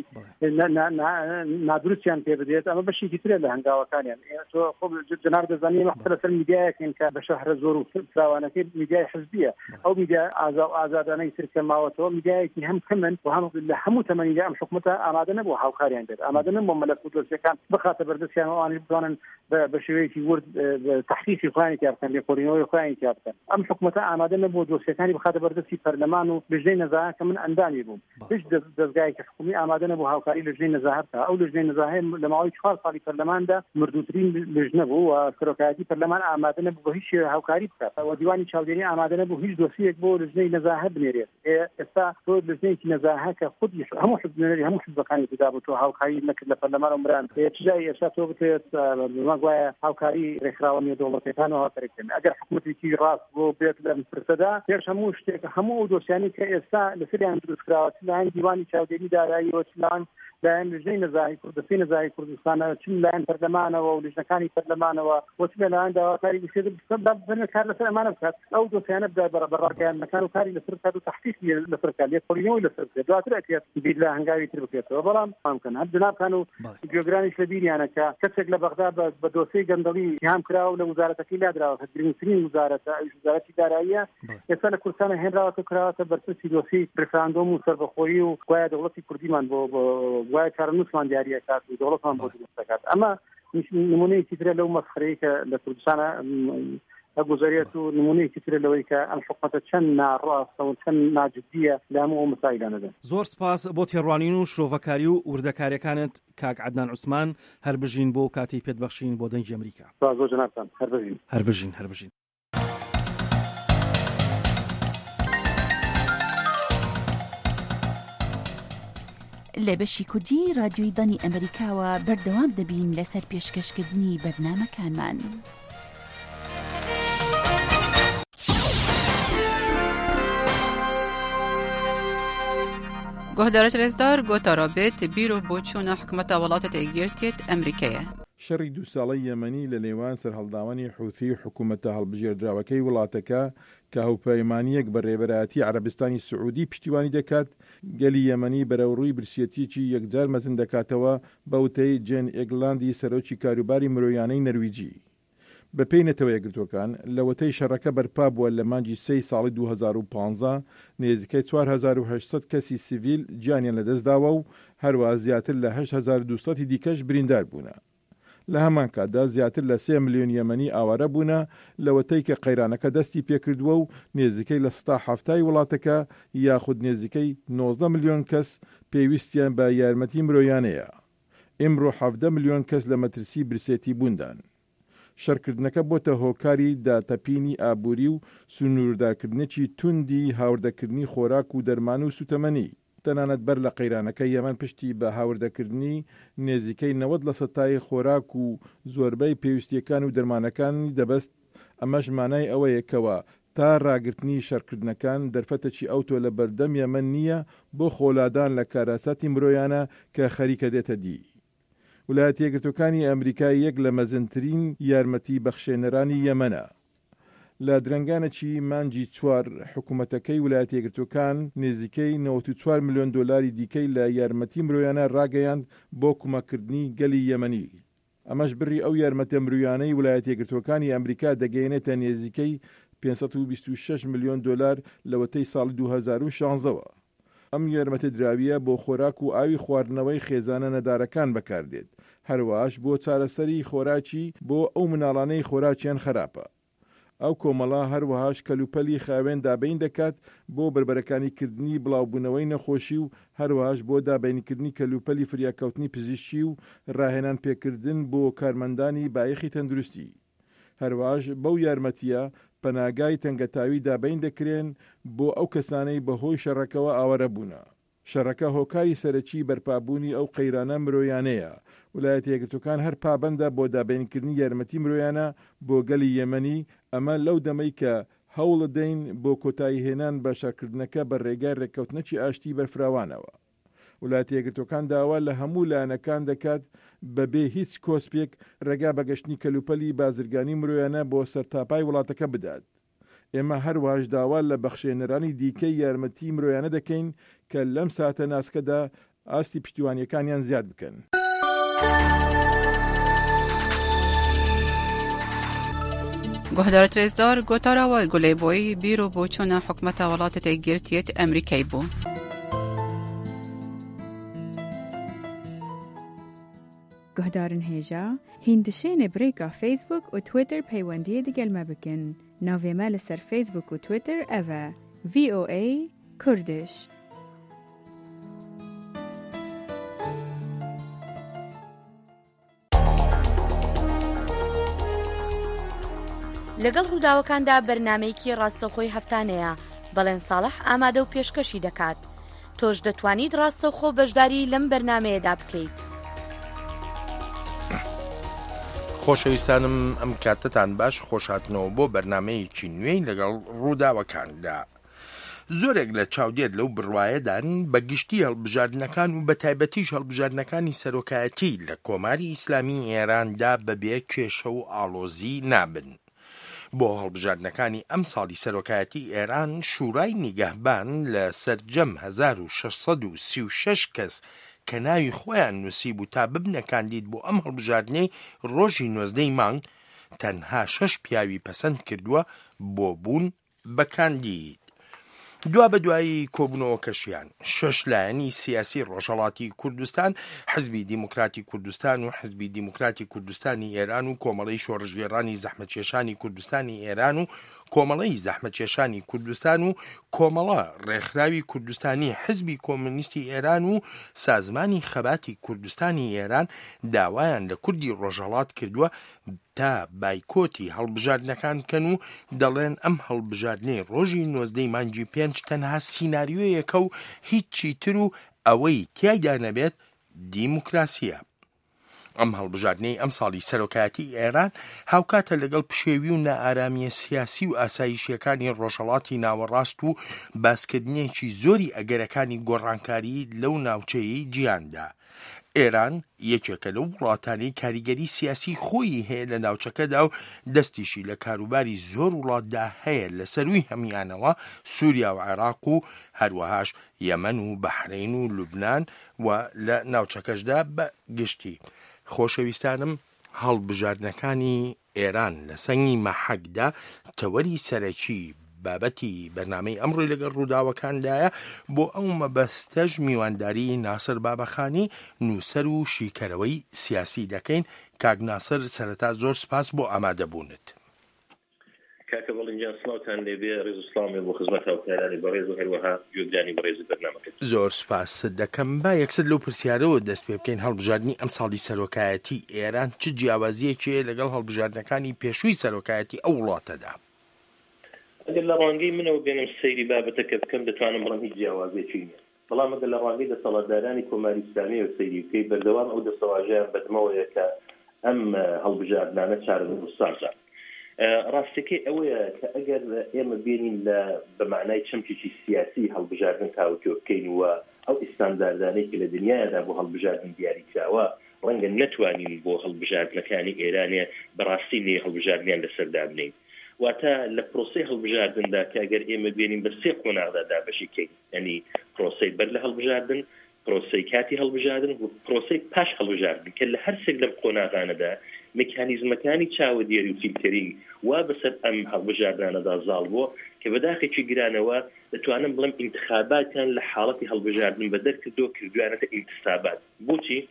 نادروستیان پێ بدێت. ئەمە بەشێکی ترە لە هەنگاوەکانیان. جناب دەزانین وەختە لەسەر میدیایەکەین کە بە شەهرە زۆر و فراوانەکەی میدیای حزبیە. ئەو میدیا ئازادانەی تر کەماوەتەوە میدیایەکی هەم کەمن و هەم لە هەموو تەمەنیدا ئەم حکومەتە ئامادە نەبوو هاوکاریان بێت، ئامادە نەبوو مەلەکوت دۆسیەکان بخاتە بەردەستیان ئەوانەی بتوانن بە شێوەیەکی ورد تحقیقی خۆیان تیا بکەن، لێکۆڵینەوەی خۆیان تیا بکەن. ئەم حکومەتە ئامادە نەبوو دۆسیەکانی بخاتە بەردەستی پەرلەمان و لەژنەی نەزاهە کە من ئەندامی بووم. هیچ دەستگایەکی حکومی ئامادە نەبوو هاوکاری لەژنەی نەزاهە بکات. ئەو لەژنەی نەزاهە لە ماوەی چوار ساڵی پەرلەماندا مردووترین لەژنە بوو و سەرۆکایەتی پەرلەمان ئامادە نەبوو بە هیچ هاوکاری بکات. و دیوانی چاودێری ئامادە نەبوو هیچ دۆسیەک بۆ لەژنەی نەزاهە بنێرێت. ئێستا تۆ لەژنەیەکی نەزاهە کە خودی هەموو حزبێنەری هەموو حزبەکانی پێدا بوو تۆ هاوکاری نەکرد لە پەرلەمان و مران چجای ئێستا تۆ بتێت ماگوایە هاوکاری ڕێکخراوە نێودەوڵەتیەکانەوە هاتەرێکن. ئەگەر حکومەتێکی ڕاست بۆ بێت لە پرسەدا پێش هەموو شتێک هەموو دۆسیانی کە ئێستا لەسەریان دروستکراوە لایەن دیوانی چاودێری داراییەوە چلان لایەن لەژنەی نەزاهی کوردستانی نەزاهی کوردستانە چ لایەن پەرلەمانەوە و لەژنەکانی پەرلەمانەوە وەچ لە لایەن داواکاری بن کار لەسەر ئەمانە بکات. ئەو دۆسیانە بدات بەڕاکەیانەکان و کاری لەسەر بکات و تحقیقی لەسەر بکات، لێکۆڵینەوەی لەسەر بکات، دواتر ئەکرێت بیر لە هەنگاوی تر بکرێتەوە. بەڵام فامکەن هەر جنابکان و گوێگرانیش لە بیریانە کە کەسێک لە بەغدا بە دۆسیی گەندەڵی اتهام کراوە لە وزارەتەکەی لادراوە کە گرنگترین وزارەتە وزارەتی داراییە ئێستا لە کوردستانە هێنراوەتە کراوەتە بەرپرسی دۆسی ڕێفراندۆم و سەربەخۆیی و گوایە دەوڵەتی کوردیمان بۆ گوایە چارەنووسمان دیاریە کات و دەوڵەتمان بۆ دروست دەکات. ئەمە نمونەیەکی ترە لەو مەسخرەیە کە لە کوردستانە ئەگوزارێت و نمونەیەکی ترە لەوەی کە ئەم حکومەتە چەند ناڕاستە و چەند ناجددیە لە هەموو ئەو مەسایلانەدا. زۆر سپاس بۆ تێڕوانین و شۆڤەکاری و وردەکاریەکانت کاک عەدنان عوسمان. هەر بژین بۆ کاتی پێدبەخشین بۆ دەنگی ئەمریکا. زۆر جەنابتان هەر بژین هەر بژین هەر بژین. لە بەشی کوردی رادیۆی دانی ئەمریکاوە بەردەوام دەبین لەسەر پێشکەشکردنی بەرنامەکانمان. گۆهدارە ترێزدار گۆتارا بێت بیرۆ بۆ چوونە حکومەتە وڵاتە تێگەیشتێت ئەمریکایە. شەڕی دوو ساڵەی یەمەنی لە نێوان سەرهەڵداوانی حوثی و حکومەتە هەڵبژێردراوەکەی وڵاتەکە کە هەوپەیمانیەک بە ڕێبەرایەتی عەرەبستانی سعودی پشتیوانی دەکات گەلی یەمەنی بەرەوڕووی برسیەتیکی یەکجار مەزن دەکاتەوە بە وتەی جێن ئێگلاندی سەرۆکی کاروباری مرۆیانەی نەرویجی. بە پێی نەتەوە یەکگرتوەکان لە وتەی شەڕەکە بەرپا بووە لە مانجی سەی ساڵی دوو هەزار و پانزە نێزیکەی چوار هەزار و هەشت کەسی سیڤیل گیانیان لەدەستداوە و هەروە زیاتر لە هەشت هەزار و دووسەد دیکەش بریندار بوونە. لە هەمان کاتدا زیاتر لە سێ ملیۆن یەمەنی ئاوارە بوونە لە وتەی کە قەیرانەکە دەستی پێکردووە و نێزیکەی لە سەدا هەفتای وڵاتەکە یاخود نێزیکەی نۆزدە ملیۆن کەس پێویستیان بە یارمەتی مرۆیانەیە. ئێمڕۆ حەڤدە ملیۆن کەس لە مەترسی برسێتی بووندان. شەرکردنەکە بۆتە هۆکاری داتەپینی ئابووری و سنووردارکردنێکی توندی هاوردەکردنی خۆراک و دەرمان و سوتەمەنی. تەنانەت بەر لە قەیرانەکە یەمەن پشتی بە هاوردەکردنی نێزیکەی نەوەد لە سەتای خۆراک و زۆربەی پێویستیەکان و دەرمانەکانی دەبەست. ئەمەش مانای ئەوەیەکەوە تا ڕاگررتنی شەرکردنەکان دەرفەتەکی ئەوتۆ لە بەردەم یەمەن نییە بۆ خۆلادان لە کاراساتی مرۆیانە کە خەریکە دێتە دی. ویلایەتە یەکگرتووەکانی ئەمریکا یەک لە مەزنترین یارمەتی بەخشێنەرانی یەمەنە. لە درەنگانێکی مانجی چوار حکوومەتەکەی ویلایەتە یەکگرتووەکان نێزیکەی نەوەت و چوار ملیۆن دۆلاری دیکەی لە یارمەتی مرۆیانە ڕاگەیاند بۆ کۆمەکردنی گەلی یەمەنی. ئەمەش بڕی ئەو یارمەتە مرۆیانەی ویلایەتە یەکگرتووەکانی ئەمریکا دەگەیەنێتە نێزیکەی پێنج سەد و بیست و شەش ملیۆن دۆلار لە وەتەی ساڵی دوو هەزار و شانزەوە. ئەم یارمەتە دراویە بۆ خۆراک و ئاوی خواردنەوەی خێزانە نەدارەکان بەکاردێت، هەروەش بۆ چارەسەری خۆراکی بۆ ئەو مناڵانەی خۆراکیان خراپە. ئەو کۆمەڵا هەروەهاش کەلوپەلی خاوێن دابین دەکات بۆ بربەرەکانی کردنی بڵاوبوونەوەی نەخۆشی و هەروەهاش بۆ دابینکردنی کەلوپەلی فریاکەوتنی پزیشکی و ڕاهێنان پێکردن بۆ کارمەندانی بایەخی تەندروستی. هەروەهاش بەو یارمەتیە پەناگای تەنگەتاوی دابین دەکرێن بۆ ئەو کەسانەی بەهۆی شەڕەکەوە ئاوارە بوونە. شەڕەکە هۆکاری سەرەکی بەرپابوونی ئەو قەیرانە مرۆیانەیە. ویلایەتە یەکگرتووەکان هەر پابەندە بۆ دابینکردنی یارمەتی مرۆیانە بۆ گەلی یەمەنی، ئەمە لەو دەمەی کە هەوڵ دەین بۆ کۆتایی هێنان بەشارکردنەکە بە ڕێگای ڕێککەوتنەی ئاشتی بەرفراوانەوە. ویلایەتە یەکگرتووەکان داوا لە هەموو لایەنەکان دەکات بەبێ هیچ کۆسپێک ڕێگا بەگەشتنی کەلوپەلی بازرگانی مرۆیانە بۆ سەرتاپای وڵاتەکە بدات. ئێمە هەروەهاش داوا لە بەخشێنەرانی دیکەی یارمەتی مرۆیانە دەکەین کە لەم ساتە ناسکەدا ئاستی پشتیوانیەکانیان زیاد بکەن. گۆهدارە ترێزدار گۆتاراوە گولێبۆی بیرۆ بۆ چۆنە حکومەتە وڵاتە گرتیت ئەمریکای بوو. گۆهدارن هێژا هیندشێنێ برێکا فیسبوک و تویتر پەیوەندیە دەگەلمە بکەن. ناوێمە لەسەر فیسبوک و تویتر ئەڤە ڤی ئۆ ئەی کوردش. لەگەڵ ڕووداوەکاندا بەرنامەیەکی ڕاستەوخۆی هەفتانەیە بەڵێن ساڵح ئامادە و پێشکەشی دەکات. تۆش دەتوانیت ڕاستەوخۆ بەشداری لەم بەرنامەیەدا بکەیت. خۆشەویستانم ئەم کاتتان باش خۆشهاتنەوە بۆ بەرنمەیەکی نوێی لەگەڵ ڕووداوەکاندا. زۆرێک لە چاودێر لەو بڕوایەدان بە گشتی هەڵبژاردنەکان و بە تایبەتیش هەڵبژاردنەکانی سەرۆکایەتی لە کۆماری ئیسلامی ئێراندا بەبێ کێشە و ئاڵۆزی نابن. بۆ هەڵبژاردنەکانی ئەم ساڵی سەرۆکایەتی ئێران شوورای نیگەهبان لە سەرجەم هەزار و شەش سەد و سی و شەش کەس کە ناوی خۆیان نووسیبوو تا ببنە کاندید بۆ ئەم هەڵبژاردنەی ڕۆژی نۆزدەی مانگ تەنها شەش پیاوی پەسەند کردووە بۆ بوون بە کاندید. دوا بە دوایی کۆبوونەوە کەشیان شەش لایەنی سیاسی ڕۆژهەڵاتی کوردستان، حزبی دیموکراتی کوردستان و حزبی دیموکراتی کوردستانی ئێران و کۆمەڵەی شۆڕژگێڕانی زەحمەتکێشانی کوردستانی ئێران و کۆمەڵەی زەحمەتکێشانی کوردستان و کۆمەڵە ڕێکخراوی کوردستانی حزبی کۆمونیستی ئێران و سازمانی خەباتی کوردستانی ئێران داوایان لە کوردی ڕۆژهەڵات کردووە تا بایکۆتی هەڵبژاردنەکان بکەن و دەڵێن ئەم هەڵبژاردنەی ڕۆژی نۆزدەی مانگی پێنج تەنها سیناریۆیەکە و هیچی تر و ئەوەی تیایدا نەبێت دیموکراسیە. ئەم هەڵبژاردنەی ئەم ساڵی سەرۆکایەتی ئێران هاوکاتە لەگەڵ پشێوی و نائارامیە سیاسی و ئاسایشیەکانی ڕۆژهەڵاتی ناوەڕاست و باسکردنێکی زۆری ئەگەرەکانی گۆڕانکاری لەو ناوچەیەی جیاندا. ئێران یەکێکە لەو وڵاتانی کاریگەری سیاسی خۆی هەیە لە ناوچەکەدا و دەستیشی لە کاروباری زۆر وڵاتدا هەیە لە سەروی هەمیانەوە سووریا و عێراق و هەروەهاش یەمەن و بەحرین و لوبنان و لە ناوچەکەشدا بە گشتی. خۆشەویستانم هەڵبژاردنەکانی ئێران لە سەنگی مەحەکدا تەوەری سەرەکی بابەتی بەرنامەی ئەمڕۆی لەگەڵ ڕووداوەکاندایە بۆ ئەو مەبەستەش میوانداری ناسر بابەخانی نووسەر و شیکەرەوەی سیاسی دەکەین. کاک ناسر سەرەتا زۆر سپاس بۆ ئامادەبوونت. کاکە بەڵینجان سڵاوتان لێبێ ڕێز و سڵامی بۆ خزمەت هاوکارانی بەڕێز و هەروەها گوێگرانی بەڕێزی بەرنامەکەت. زۆر سپاس دەکەم. با یەکسەر لەو پرسیارەوە دەست پێ بکەین هەڵبژاردننی ئەم ساڵی سەرۆکایەتی ئێران چ جیاوازیەکێ لەگەڵ هەڵبژاردنەکانی پێشووی سەرۆکایەتی ئەو وڵاتەدا؟ ئەگەر لە ڕوانگەی منەوە بێنم سەیری بابەتەکە بکەم دەتوانم بڵێم هیچ جیاوازیەکی نییە. بەڵام ئەگەر لە ڕوانگەی دەسەڵاتدارانی کۆماری ئیسلامی و سەیری بکەی بەردەوام ئەو دەسەڵاتیان بەدمەوەیە کە ئەم هەڵبژاردنانە چارەسازە. ڕاستەکەی ئەوەیە کە ئەگەر ئێمە بێنین لە بەمعنای چەمکێکی سیاسی هەڵبژاردن تاوتۆ بکەین وە ئەو ئیستانداردانەی کە لە دنیادا بۆ هەڵبژاردن دیاری کراوە ڕەنگە نەتوانین بۆ هەڵبژاردنەکانی ئێرانێ بەڕاستی لێ هەڵبژاردنیان لەسەردا بنین. واتە لە پرۆسی هەڵبژاردندا کە ئەگەر ئێمە بێنین بە سێ قۆناغدا دابەشی کەین، یعنی پرۆسەی بەر لە هەڵبژاردن، پرۆسەی کاتی هەڵبژاردن و پرۆسەی پاش هەڵبژاردن کە لە هەر سێک لەم قۆناغانەدا مێکانیزمەکانی چاوەدێری و فیلتەرینگ وا بەسەر ئەم هەڵبژاردنانەدا زاڵ بووە کە بەداخێکی گرانەوە دەتوانم بڵێم ئینتخاباتیان لە حاڵەتی هەڵبژاردن بە دەرکردو کردوانەتە ئینتخابات. بۆچی؟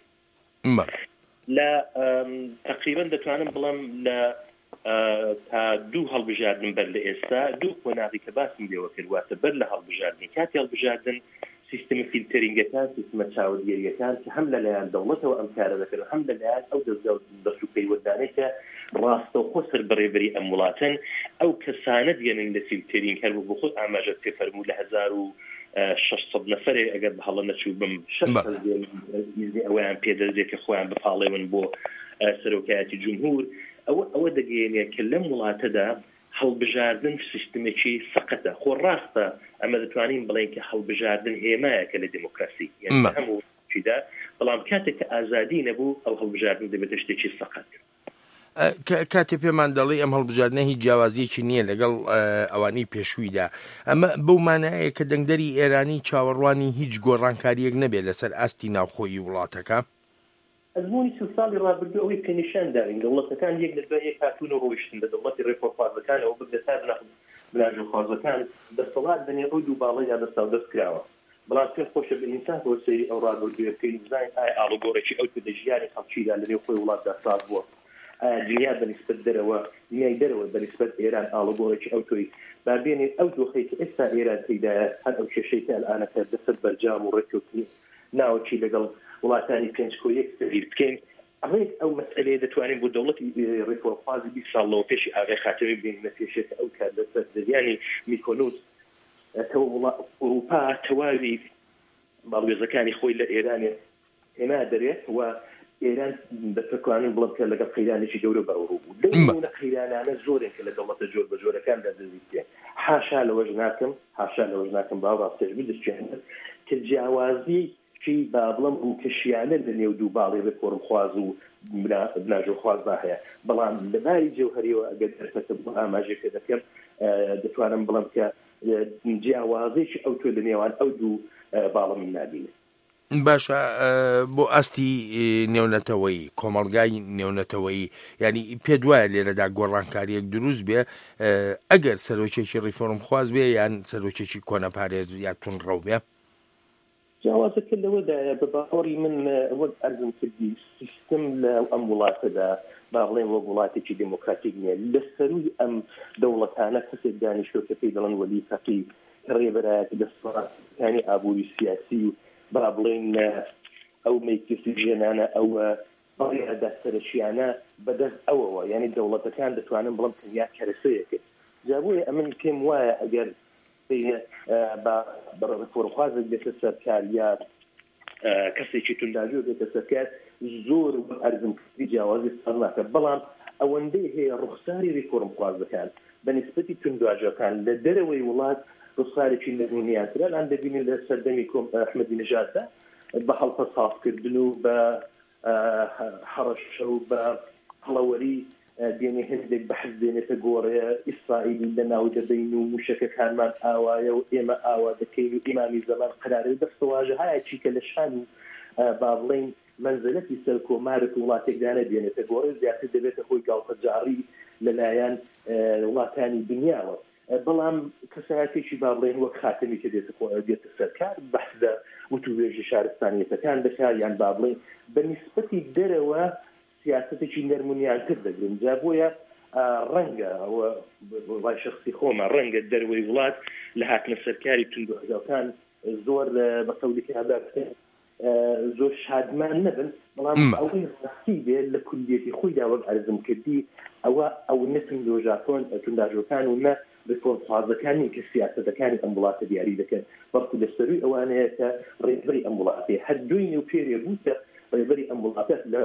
لە تقریبا دەتوانم بڵێم لە تا دوو هەڵبژاردن بەر لە ئێستا دوو قۆناغی کە باسم لێوە کردواتە بەر لە هەڵبژاردنی کاتی هەڵبژاردن سیستمی فیلتەرینگەکان سیستمە چاوەدێریەکان کە هەم لەلایەن دەوڵەتەوە ئەم کارە دەکەن هەم لەلایەن ئەو دەست و پەیوەندانەی کە ڕاستەوخۆ سەر بەڕێوەری ئەم وڵاتن ئەو کەسانە دێنن لە فیلتەرینگ هەر بۆ خۆت ئاماژە پێ فەرموو لە هەزار و شەشسەد نەفەرێ ئەگەر بە هەڵە نەچوو بم شەش ئەویان پێدەردێت کە خۆیان بپاڵێون بۆ سەرۆکایەتی جمهور ئەوە ئەوە دەگەێنێ کە لەم وڵاتەدا هەڵبژاردن سیستمێکی فەقەتە خۆ ڕاستە ئەمە دەتوانین بڵێن کە هەڵبژاردن هێمایەکە لە دموکراسی یعنی هەموو چیدا بەڵام کاتێک کە ئازادی نەبوو ئەو هەڵبژاردن دەبێتە شتێکی فەقەت کاتێ پێمان دەڵێ ئەم هەڵبژاردنە هیچ جیاوازیەکی نییە لەگەڵ ئەوانەی پێشوویدا ئەمە بەو مانایە کە دەنگدەری ئێرانی چاوەڕوانی هیچ گۆڕانکاریەک نەبێت لەسەر ئاستی ناوخۆیی وڵاتەکە ئەزمموی سی ساڵی ڕابردوو ئەوەی کە نیشان داین دەوڵەتەکان یەک لەبەر یەک هاتوونە ڕۆیشتن بە دەوڵەتی ڕێکۆپارتەکانەوە بگەتا بناژۆخوازەکان دەسەڵات بەنێ ڕووی دوو باڵەی یا دەستا دەست کراوە بەڵام پێم خۆشە بە ئینسان بۆ سەیری ئەو ڕابردوویە بکەین بزانین ئایا ئاڵوگۆڕێکی ئەو کە دەژیانی خەڵکیدا لەنێو خۆی وڵاتدا ساز بووە دنیا بەنسبەت دەرەوە دنیای دەرەوە بەنسبەت ئێران ئاڵوگۆڕێکی ئەو تۆی بابێنێ ئەو دۆخەی کە ئێستا ئێران پێدایە هەر ئەو کێشەی کە ئەلانەکە دەسەر بەرجام و ڕێککەوتنی ناوەکی لەگەڵ وڵاتانی پێنج کۆ یەک سەیر بکەین ئەوەیە ئەو مەسئلەیە دەتوانین بۆ دەوڵەتی ڕێکوەپازی بیست ساڵەوە پێشی ئاغای خاتەمی ببینە پێشێت ئەو کار لەسەر دەریانی میکۆنۆس ئەوروپا تەواوی باڵێزەکانی خۆی لە ئێرانێ هێنا دەرێت و ئێران بەتوانین بڵم کە لەگەڵ قەیرانێکی گەورە بەڕوو بوو لەونە قەیرانانە زۆرێک کە لە دەوڵەتە جۆر بە جۆرەکاندا دەزیستێ حاشا لەوەش ناکەم حاشا لەوەش ناکەم باو ڕاستێش بدەستێنێت کە جیاوازی چی با بڵم ئەو کەشیانە لە نێو دوو باڵی ڕێکۆڕمخواز و بناژۆخوازدا هەیە بەڵام لەباری جێوهەریەوە ئەگەر دەرفەتە بۆ ئاماژێکە دەکەم دەتوانم بڵم کە جیاوازێکی ئەو تۆ لە نێوان ئەو دوو باڵم نابینێت باشە بۆ ئاستی نێونەتەوەی کۆمەڵگای نێونەتەوەی ینی پێ دوایە لێرەدا گۆڕانکاریەک دروست بێ ئەگەر سەرۆکێکی ڕیفۆرم خواز بێ یان سەرۆکێکی کۆنەپارێز یا تونڕەو بێ جیاوازەکە لەوەدایە بە باوەڕی من وەک ئەرزم کردی سیستم لە ئەم وڵاتەدا با بڵێن وەک وڵاتێکی دموکراتیک نییە لە سەروی ئەم دەوڵەتانە کەسێک دانیشتۆ کە پێی دەڵێن وەلی فەقی ڕێبەرایەتی دەسەڵاتەکانی ئابووری سیاسی و با بڵێن ئەو مەیکسی ژێنانە ئەو بەڕێدا سەرشیانە بەدەست ئەوەوە یعنی دەوڵەتەکان دەتوانن بڵم تەنیا کەرەسەیەکە جابووی ئەمن پێم وایە ئەگەر بە ڕێکۆڕمخوازێک بێتە سەرکار یا کەسێکی تونداژۆ بێتە سەرکار زۆر ئەرزم کردی جیاوازی سەر ناکە بەڵام ئەوەندەی هەیە ڕوخساری ڕێکۆڕمخوازەکان بە نیسبەتی تونداژەکان لە دەرەوەی وڵات ڕوخسارێکی نەبوونیاترە لان دەبینین لە سەردەمی کۆم ئەحمەدی نەژاددا بە هەڵپە سافکردن و بە حەڕەشە و بە هەڵەوەری دێنێ هەندێک بەحث دێنێتە گۆڕەیە ئیسرائیلی لە ناو دەبین و موشەکەکانمان ئاوایە و ئێمە ئاوا دەکەین و ئیمامی زەمان قرارەی دەستەواژە هایەکی کە لە شان و با بڵێن منزلەتی سەر کۆمارێک وڵاتێکدانە دێنێتە گۆڕێ زیاتر دەبێتە خۆی گاڵتەجاری لەلایەن وڵاتانی دنیاوە بەڵام کەسایەتێکی با بڵێن وەک خاتەمی کە دێتە سەرکار بەحثە وتوێژی شارستانیەتەکان دەکات یان با بڵێن بە نیسبەتی دەرەوە سیاستێکی نەرمونیانتر دەگرن جا بۆیە ڕەنگە وای شخصی خۆمە ڕەنگە دەروەی وڵات لە هاتنە سەرکاری توندوهەجاوکان زۆر بە قەولێکی هەبارکەن زۆر شادمان نەبن بەڵام ئەوەی ڕاستی بێت لە کولیەتی خۆیدا وەک ئەرزم کردی ئەوە ئەو نە توندۆژاکۆن تونداژۆکان و نە ڕێکۆڕمخوازەکانی کە سیاسەتەکانی ئەم وڵاتە دیاری دەکەن بەڵکو لەسەروی ئەوانەیە کە ڕێبەری ئەم وڵاتەیە هەردووی نێوپێرێ بوو کە ڕێبەری ئەم وڵاتە لە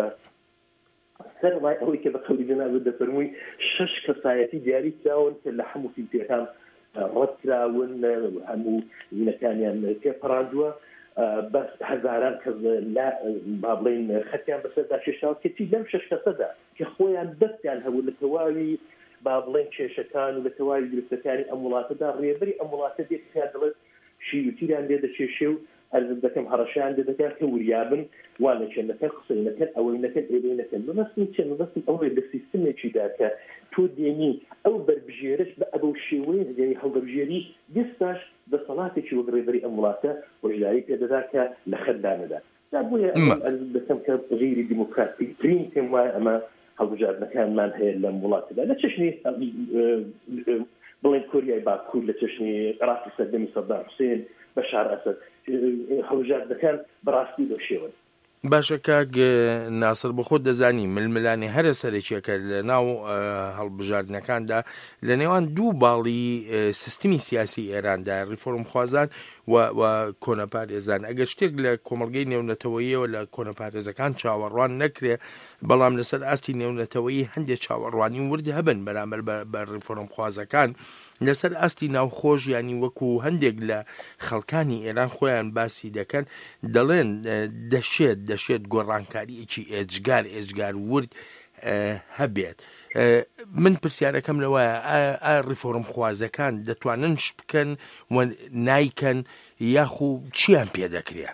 سەر وای ئەوەی کە بە قەولی جەناب دەفەرمووی شەش کەسایەتی دیاری کراون کە لە هەموو فیلترەکان ڕەت کراون هەموو زینەکانیان تێپەڕاندووە بەس هەزاران کەس لا با بڵێن خەتیان بەسەردا شێشاوە کەچی لەم شەش کەسەدا کە خۆیان دەستیان هەبوو لە تەواوی با بڵێن کێشەکان و لە تەواوی گرفتەکانی ئەم وڵاتەدا ڕێبەری ئەم وڵاتە دێت پێیان دەڵێت شیوتیران لێ دەچێشێ و ئەرزم دەکەم هەڕەشیان دێ دەکات کە وریابن وانە چێنەکەن قسەینەکەن ئەوەی نەکەن ئێرەی نەکەن بەمەستن چێن بەستن ئەوەی لە سیستمێکیدا کە تۆ دێنی ئەو بەربژێرش بە ئەبە شێوەیە دێنی هەڵبەبژێری دەستاش دەسەڵاتێکی وەک ڕێبەری ئەم وڵاتە وەژداری پێدەدا کە لە خەتدانەدا دا بۆیە ئەرزم دەکەم کە غیری دیموکراتیکترین پێم وایە ئەمە هەڵبژاردنەکانمان هەیە لەم وڵاتەدا لە چەشنی بڵێن کۆریای باکوور لە چەشنی ڕاستی سەردەمی سەدام حوسێن بەشار ئەسەد هەڵبژاردنەکان بەڕاستی لەو شێوە باشە کاک ناسر بە خۆت دەزانی ململانی هەرە سەرێکیەکە لە ناو هەڵبژاردنەکاندا لە نێوان دوو باڵی سیستمی سیاسی ئێراندا ریفۆرمخوازان و کۆنە پارێزان ئەگەر شتێک لە کۆمەڵگەی نێونەتەوەییەوە لە کۆنە پارێزەکان چاوەڕوان نەکرێ بەڵام لەسەر ئاستی نێونەتەوەیی هەندێک چاوەڕوانی ورد هەبن بەرامبەر بە ڕیفۆرم خوازەکان لەسەر ئاستی ناوخۆش ینی وەکو هەندێک لە خەڵکانی ئێران خۆیان باسی دەکەن دەڵێن دەشێت دەشێت گۆڕانکاریەکی ئێجگار ئێجگار ورد هەبێت. من پرسیارەکەم لەوەیە ئا ڕیفۆرم خوازەکان دەتوانن ش بکەن و نایکەن یاخو چیان پێدەکرێ؟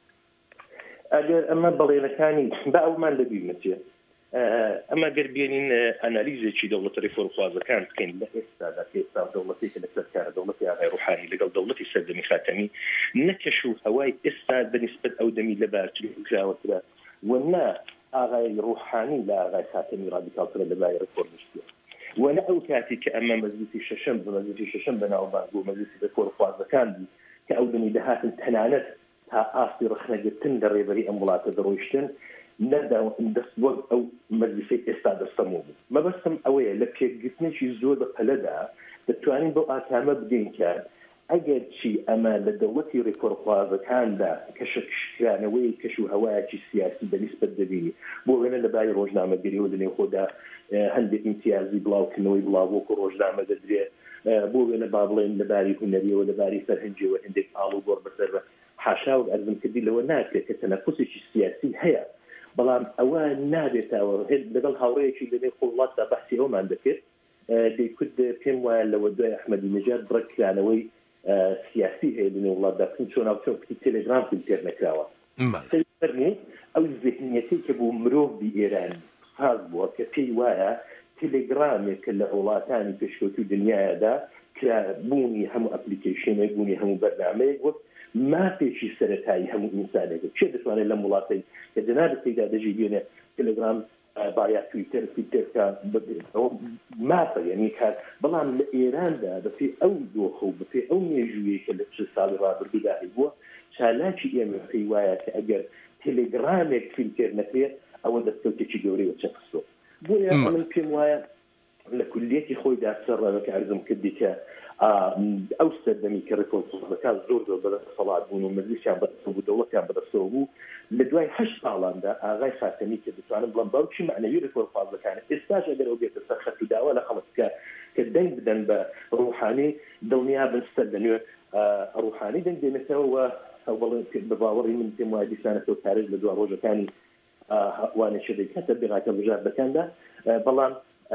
ئەگەر ئەمە بەڵێنەکانی بە ئەومان لەبیرمەچێ ئەمە گەربێنین ئەنالیزێکی دەوڵەت ڕیفۆرم خوازەکان بکەین لە ئێستادا ئێستا دەوڵەتێکە لە سەرکارە دەوڵەتی ئاغای ڕوحانی لەگەڵ دەوڵەتی سەردەمی خاتەمی نەکەش و هەوای ئێستا بەنسبەت ئەو دەمی لە بارتری کراوەترە وەنا ئاغای ڕوحانی لە ئاغای خاتەمی ڕادیکالترە لە لای ڕیفۆرمیستە وەنا ئەو کاتی کە ئەمە مەجلیسی شەشەم مەجلیسی شەشەم بەناوبانگ بوو مەجلیسی ڕیفۆرم خوازەکان بوو کە ئەو دەمی دەهاتن تەنانەت تا ئاستی ڕخنەگرتن لە ڕێبەری ئەم وڵاتە دەڕۆیشتن نەدا دەست وەک ئەو مەجلیسەی ئێستا دەستەمەوە بوو. مەبەستم ئەوەیە لە پێگرتنێکی زۆر بە پەلەدا دەتوانین بۆ ئاتامە بگەین کە ئەگەر چی ئەمە لە دەوڵەتی ڕێکۆڕخوازەکاندا کەشەکشکرانەوەی کەش و هەوایەکی سیاسی بەنسبەت دەبینی بۆ وێنە لە بای ڕۆژنامەگەریەوە لەنێو خۆدا هەندێک ئیمتیازی بڵاوکردنەوەی بڵاوۆکو ڕۆژنامە دەدرێت بۆ وێنە با بڵێن لەباری هونەریەوە لەباری فەرهەنگیەوە هەندێک ئاڵ و گۆڕ بەسەر بە حاشا و ئەرزمکردی لەوە ناکرێت کە تەنەفوسێکی سیاسی هەیە بەڵام ئەوە نابێتەوە لەگەڵ هاوڕەیەکی لەنێو وڵاتدا بەحسی ئەومان دەکرد دەیکرد پێم وایە لەوە دوای ئەحمەدی نەژاد بڕەکرانەوەی سیاسی هەیە لەنێو وڵاتدا چۆن ناوچەم کتی تێلێگرام فیلتر نەکراوە فەرمی ئەو ذهنیەتی کە بوو مرۆڤی ئێران ساز بووە کە پێی وایە تێلێگرامێک کە لە وڵاتانی پێشکەوتوو دنیادا کرابوونی هەموو ئەپلیکیشنێک بوونی هەموو بەرنامەیەک وەک مافێکی سەرەتایی هەموو ئینسانێکە چێ دەتوانێت لەم وڵاتی کە دەنابێت تێدا دەژی بێنێ تەلێگرام بایا تویتر فیلترکە مافە یعنی کات بەڵام لە ئێراندا بەپێ ئەو دۆخە و بەپێ ئەو مێژوویە کە لە چ ساڵی ڕابردوودا هەبووە چالاکی ئێمە پێی وایە کە ئەگەر تەلێگرامێک فیلتر نەکرێت ئەوە دەستکەوتێکی گەورەی وەچەقسۆ بۆیە من پێم وایە لە کولیەتی خۆیدا سەرڕەوەکە عەرزم کردی کە ئەو سەردەمی کە ڕێکۆڵخوازەکان زۆر زۆر بەدەستەڵات بوون و مەجلیسیان بەدەستەوە بوو دەوڵەتیان بەدەستەوە بوو لە دوای هەشت ساڵاندا ئاغای خاتەمی کە دەتوانم بڵم باوکی معنەوی ڕێکۆڵخوازەکانە ئێستاش ئەگەر ئەو بێتە سەر خەت و داوا لە خەڵکە کە دەنگ بدەن بە ڕوحانی دڵنیا بن سەردەنوێ ڕوحانی دەنگ دێنێتەوە ئەو بەڵێن بە باوەڕی من پێم وایە دیسانەتەوە کارێک لە دوا ڕۆژەکانی وانێکی دەکاتە بێغاکە بژاردەکاندا بەڵام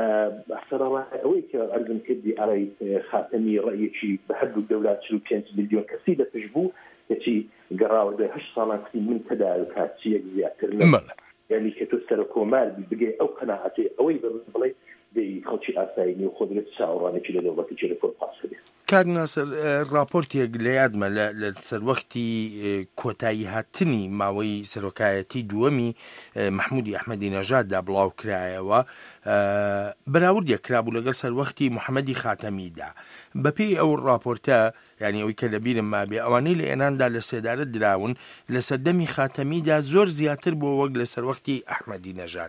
ئەوەی کە ئەرزم کردی ئەڕێی خاتەمی ڕەیەکی بە هەردوو دەولات چل و پێنج میلیۆن کەسی دەپش بوو کەچی گەڕاوە دوای هەشت ساڵان کتی من تەداوی کاتچیەک زیاتر یعنی کە تۆ سەر کۆمار بگێ ئەو قەناعەتێ ئەوەی بڵێ دەی خەڵکی ئاسایی و خۆدرێت چاوەڕانێکی لە دەوڵەتێکی ڕێکۆڵخواز بێت. کاک ناسەر راپۆرتێک لە یادمە لە سەروەختی کۆتایی هاتنی ماوەی سەرۆکایەتی دووەمی محمودی ئەحمەدی نەژاددا بڵاو کرایەوە بەراورد کرابوو لەگەڵ سەروەختی محەممەدی خاتەمیدا بەپێی ئەو راپۆرتە ینی ئەوەی کە لەبیرم مابێ ئەوانەی لە ئێراندا لە سێدارە دراون لە سەردەمی خاتەمیدا زۆر زیاتر بۆ وەک لە سەروەختی ئەحمەدی نەژاد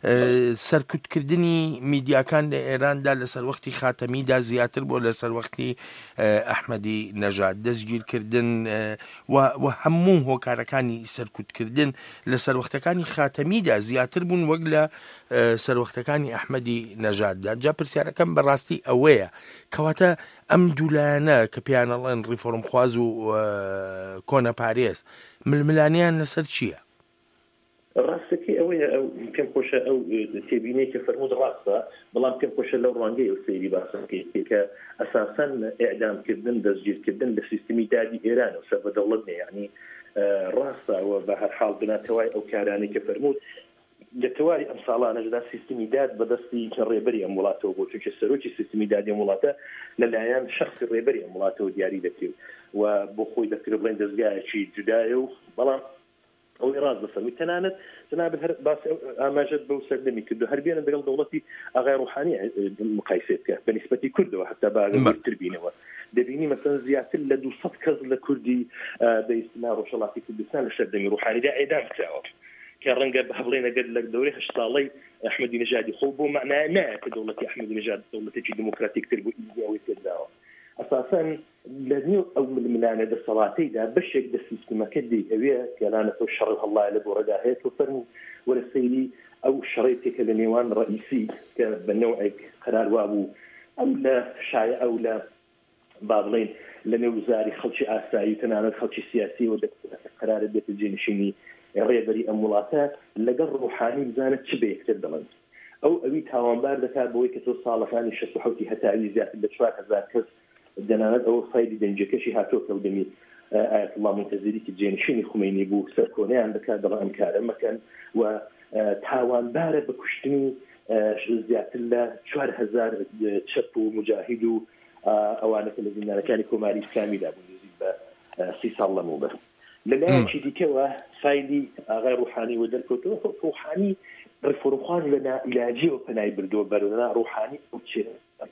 سەرکوتکردنی میدیاکان لە ئێراندا لە سەروەختی خاتەمیدا زیاتر بۆ لە سەروەختی ئەحمەدی نەژاد دەستگیرکردن و هەموو هۆکارەکانی سەرکوتکردن لە سەروەختەکانی خاتەمیدا زیاتر بوون وەک لە سەروەختەکانی ئەحمەدی نەژاددا. جا پرسیارەکەم بەڕاستی ئەوەیە کەواتە ئەم دوولایانە کە پیانەڵێن ڕیفۆرم خواز و کۆنە پارێز ململانیان لەسەر چییە؟ ڕاستەکەی ئەوەیە ئەو پێم خۆشە ئەو تێبینەی کە فەرموود ڕاستە بەڵام پێم خۆشە لەو ڕوانگەی ئەو سەیری باسەکەی کە ئەساسەن ئێعدامکردن دەستگیرکردن لە سیستمی دادی ئێران و سەر بەدەوڵەت نێ یعنی ڕاستە ئەوە بە هەر حاڵ بناتەوای ئەو کارانەی کە فەرموود لە تەواوی ئەم ساڵانەشدا سیستمی داد بەدەستی کە ڕێبەری ئەم وڵاتەوە بۆ چونکە سەرۆکی سیستمی دادی ئەم وڵاتە لەلایەن شەخسی ڕێبەری ئەم وڵاتەوە دیاری دەکرێت و بۆ خۆی دەکرێت بڵێن دەستگایەکی جودایە و بەڵام ئەوەی ڕاست بەفەرمی تەنانەت جنابەت هەر باس ئاماژەت بەو سەردەمی کردو هەر بێنە دەگەڵ دەوڵەتی ئاغای ڕوحانی مقایسێت کە بە نیسبەتی کوردەوە هەتا باگەتر بینەوە دەبینی مەسەن زیاتر لە دووسەد کەس لە کوردی بە ئیستیما ڕۆژهەڵاتی کوردستان لە شەردەمی ڕوحانیدا ئێدام کراوە کە ڕەنگە بەڵێ نەگەر لە دەورەی هەشت ساڵەی ئەحمەدی نەژادی خۆ بۆ معنای نایە کە دەوڵەتی ئەحمەدی نەژاد دەوڵەتێکی دموکراتیکتر بوو ئیدیاوی پێداوە ئەساسەن لە نێو ئەو ململانە دەسەڵاتەیدا بەشێک لە سیستمەکە دێ ئەوێ گەلانەتەوە شەڕ هەڵڵایە لە گۆڕەدا هەیە تۆ فەرموو وەرە سەیری ئەو شەڕێتێکە لە نێوان ڕئیسی کە بە نەوعێک قەرار وابوو ئەو لە شایە ئەو لە با بڵێن لە نێوزاری خەڵکی ئاسایی تەنانەت خەڵکی سیاسی و قەرارە بێتە جێنشینی ڕێبەری ئەم وڵاتە لەگەڵ ڕوحانی بزانێت چ بە یەکتر دەڵێن ئەو ئەوی تاوانبار دەکات بۆی کە تۆ ساڵەکانی شەست و حەوتی هەتاوی زیاتر لە چوار هەزار کەس دەنانەت ئەوە فایدی دەنجەکەشی هاتۆ کەودەمی ئایەت الله منتەزیری کە جێنشینی خومینی بوو سەرکۆنیان دەکات دەڵێ ئەم کارە مەکەن و تاوانبارە بە کوشتنی زیاتر لە چوار هەزار چەپ و مجاهید و ئەوانە کە لە زیندانەکانی کۆماری ئیسلامیدا بوون بە سی ساڵ لەمەوبەر لەلایەکی دیکەوە فایدی ئاغای ڕوحانی و دەرکەوتەوە ڕوحانی ڕفۆرمخواز لە نائیلاجیەوە پەنای بردووە بەرەنا ڕوحانی ئەو چێ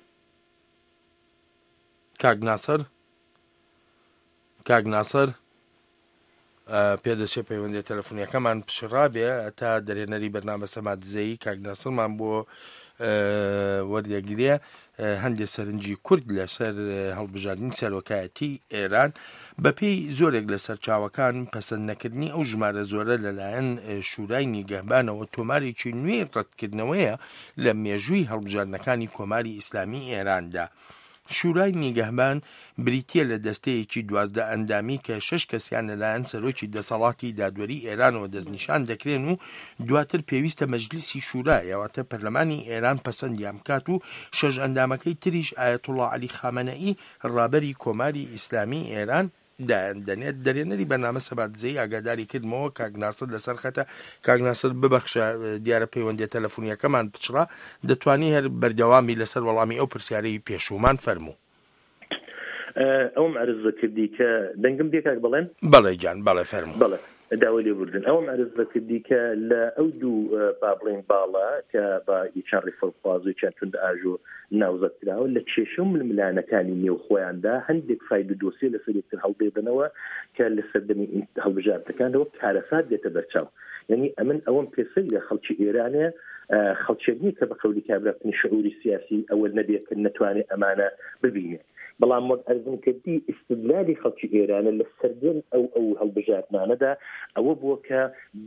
کاک ناسەر کاک ناسەر پێدەچێت پەیوەندی تەلەفۆنیەکەمان پشڕابێ تا دەرێنەری بەرنامە سەمادزەیی کاک ناسەرمان بۆ وەردەگیرێ هەندێک سەرنجی کورد لەسەر هەڵبژاردننی سەرۆکایەتی ئێران بەپێی زۆرێک لە سەرچاوەکان پەسەند نەکردنی ئەو ژمارە زۆرە لەلایەن شورای نیگەهبانەوە تۆمارێکی نوێ ڕەتکردنەوەیە لە مێژووی هەڵبژاردنەکانی کۆماری ئیسلامی ئێراندا. شورای نیگەهبان بریتیە لە دەستەیەکی دوازدە ئەندامی کە شەش کەسیان لەلایەن سەرۆکی دەسەڵاتی دادوەری ئێرانەوە دەستنیشان دەکرێن و دواتر پێویستە مەجلیسی شورا یاواتە پەرلەمانی ئێران پەسەندیان بکات و شەش ئەندامەکەی تریش ئایەتوڵڵا عەلی خامەنەئی ڕابەری کۆماری ئیسلامی ئێران دەنێت دەرێنەری بەرنامە سەباتزەی ئاگاداری کردمەوە کاک ناسر لەسەر خەتە. کاک ناسر ببەخشە دیارە پەیوەندی تەلەفۆنیەکەمان پچڕا دەتوانی هەر بەردەوامی لەسەر وەڵامی ئەو پرسیارەی پێشومان فەرموو. ئەوم عرضە کردی کە دەنگم دێ کاک بڵێن؟ بەڵێ جان بەڵێ فەرموو. بەڵێ داوای لێ بردن ئەوم عرضە کردی کە لە ئەو دوو با بڵێن باڵە کە با یەکیان ڕێفەڵخواز و یەکیان تند ئاژۆ ناوزەت کراوە لە کێشە و ململانەکانی نێو خۆیاندا هەندێک فاید و دۆسیە لەسەر یەکتر هەڵبێدنەوە کە لە سەردەمی هەڵبژاردنەکانەوە کارەسات دێتە بەرچاو. یعنی ئەمن ئەوەم پێسەی لە خەڵکی ئێرانێ خەڵکێنی کە بە قەولی کابراکردنی شعوری سیاسی ئەوە نەبێت کە نەتوانێت ئەمانە ببینێت. بەڵام وەک ئەرزم کردی ئیستدلالی خەڵکی ئێرانە لە سەردەم ئەو ئەو هەڵبژاردنانەدا ئەوە بووە کە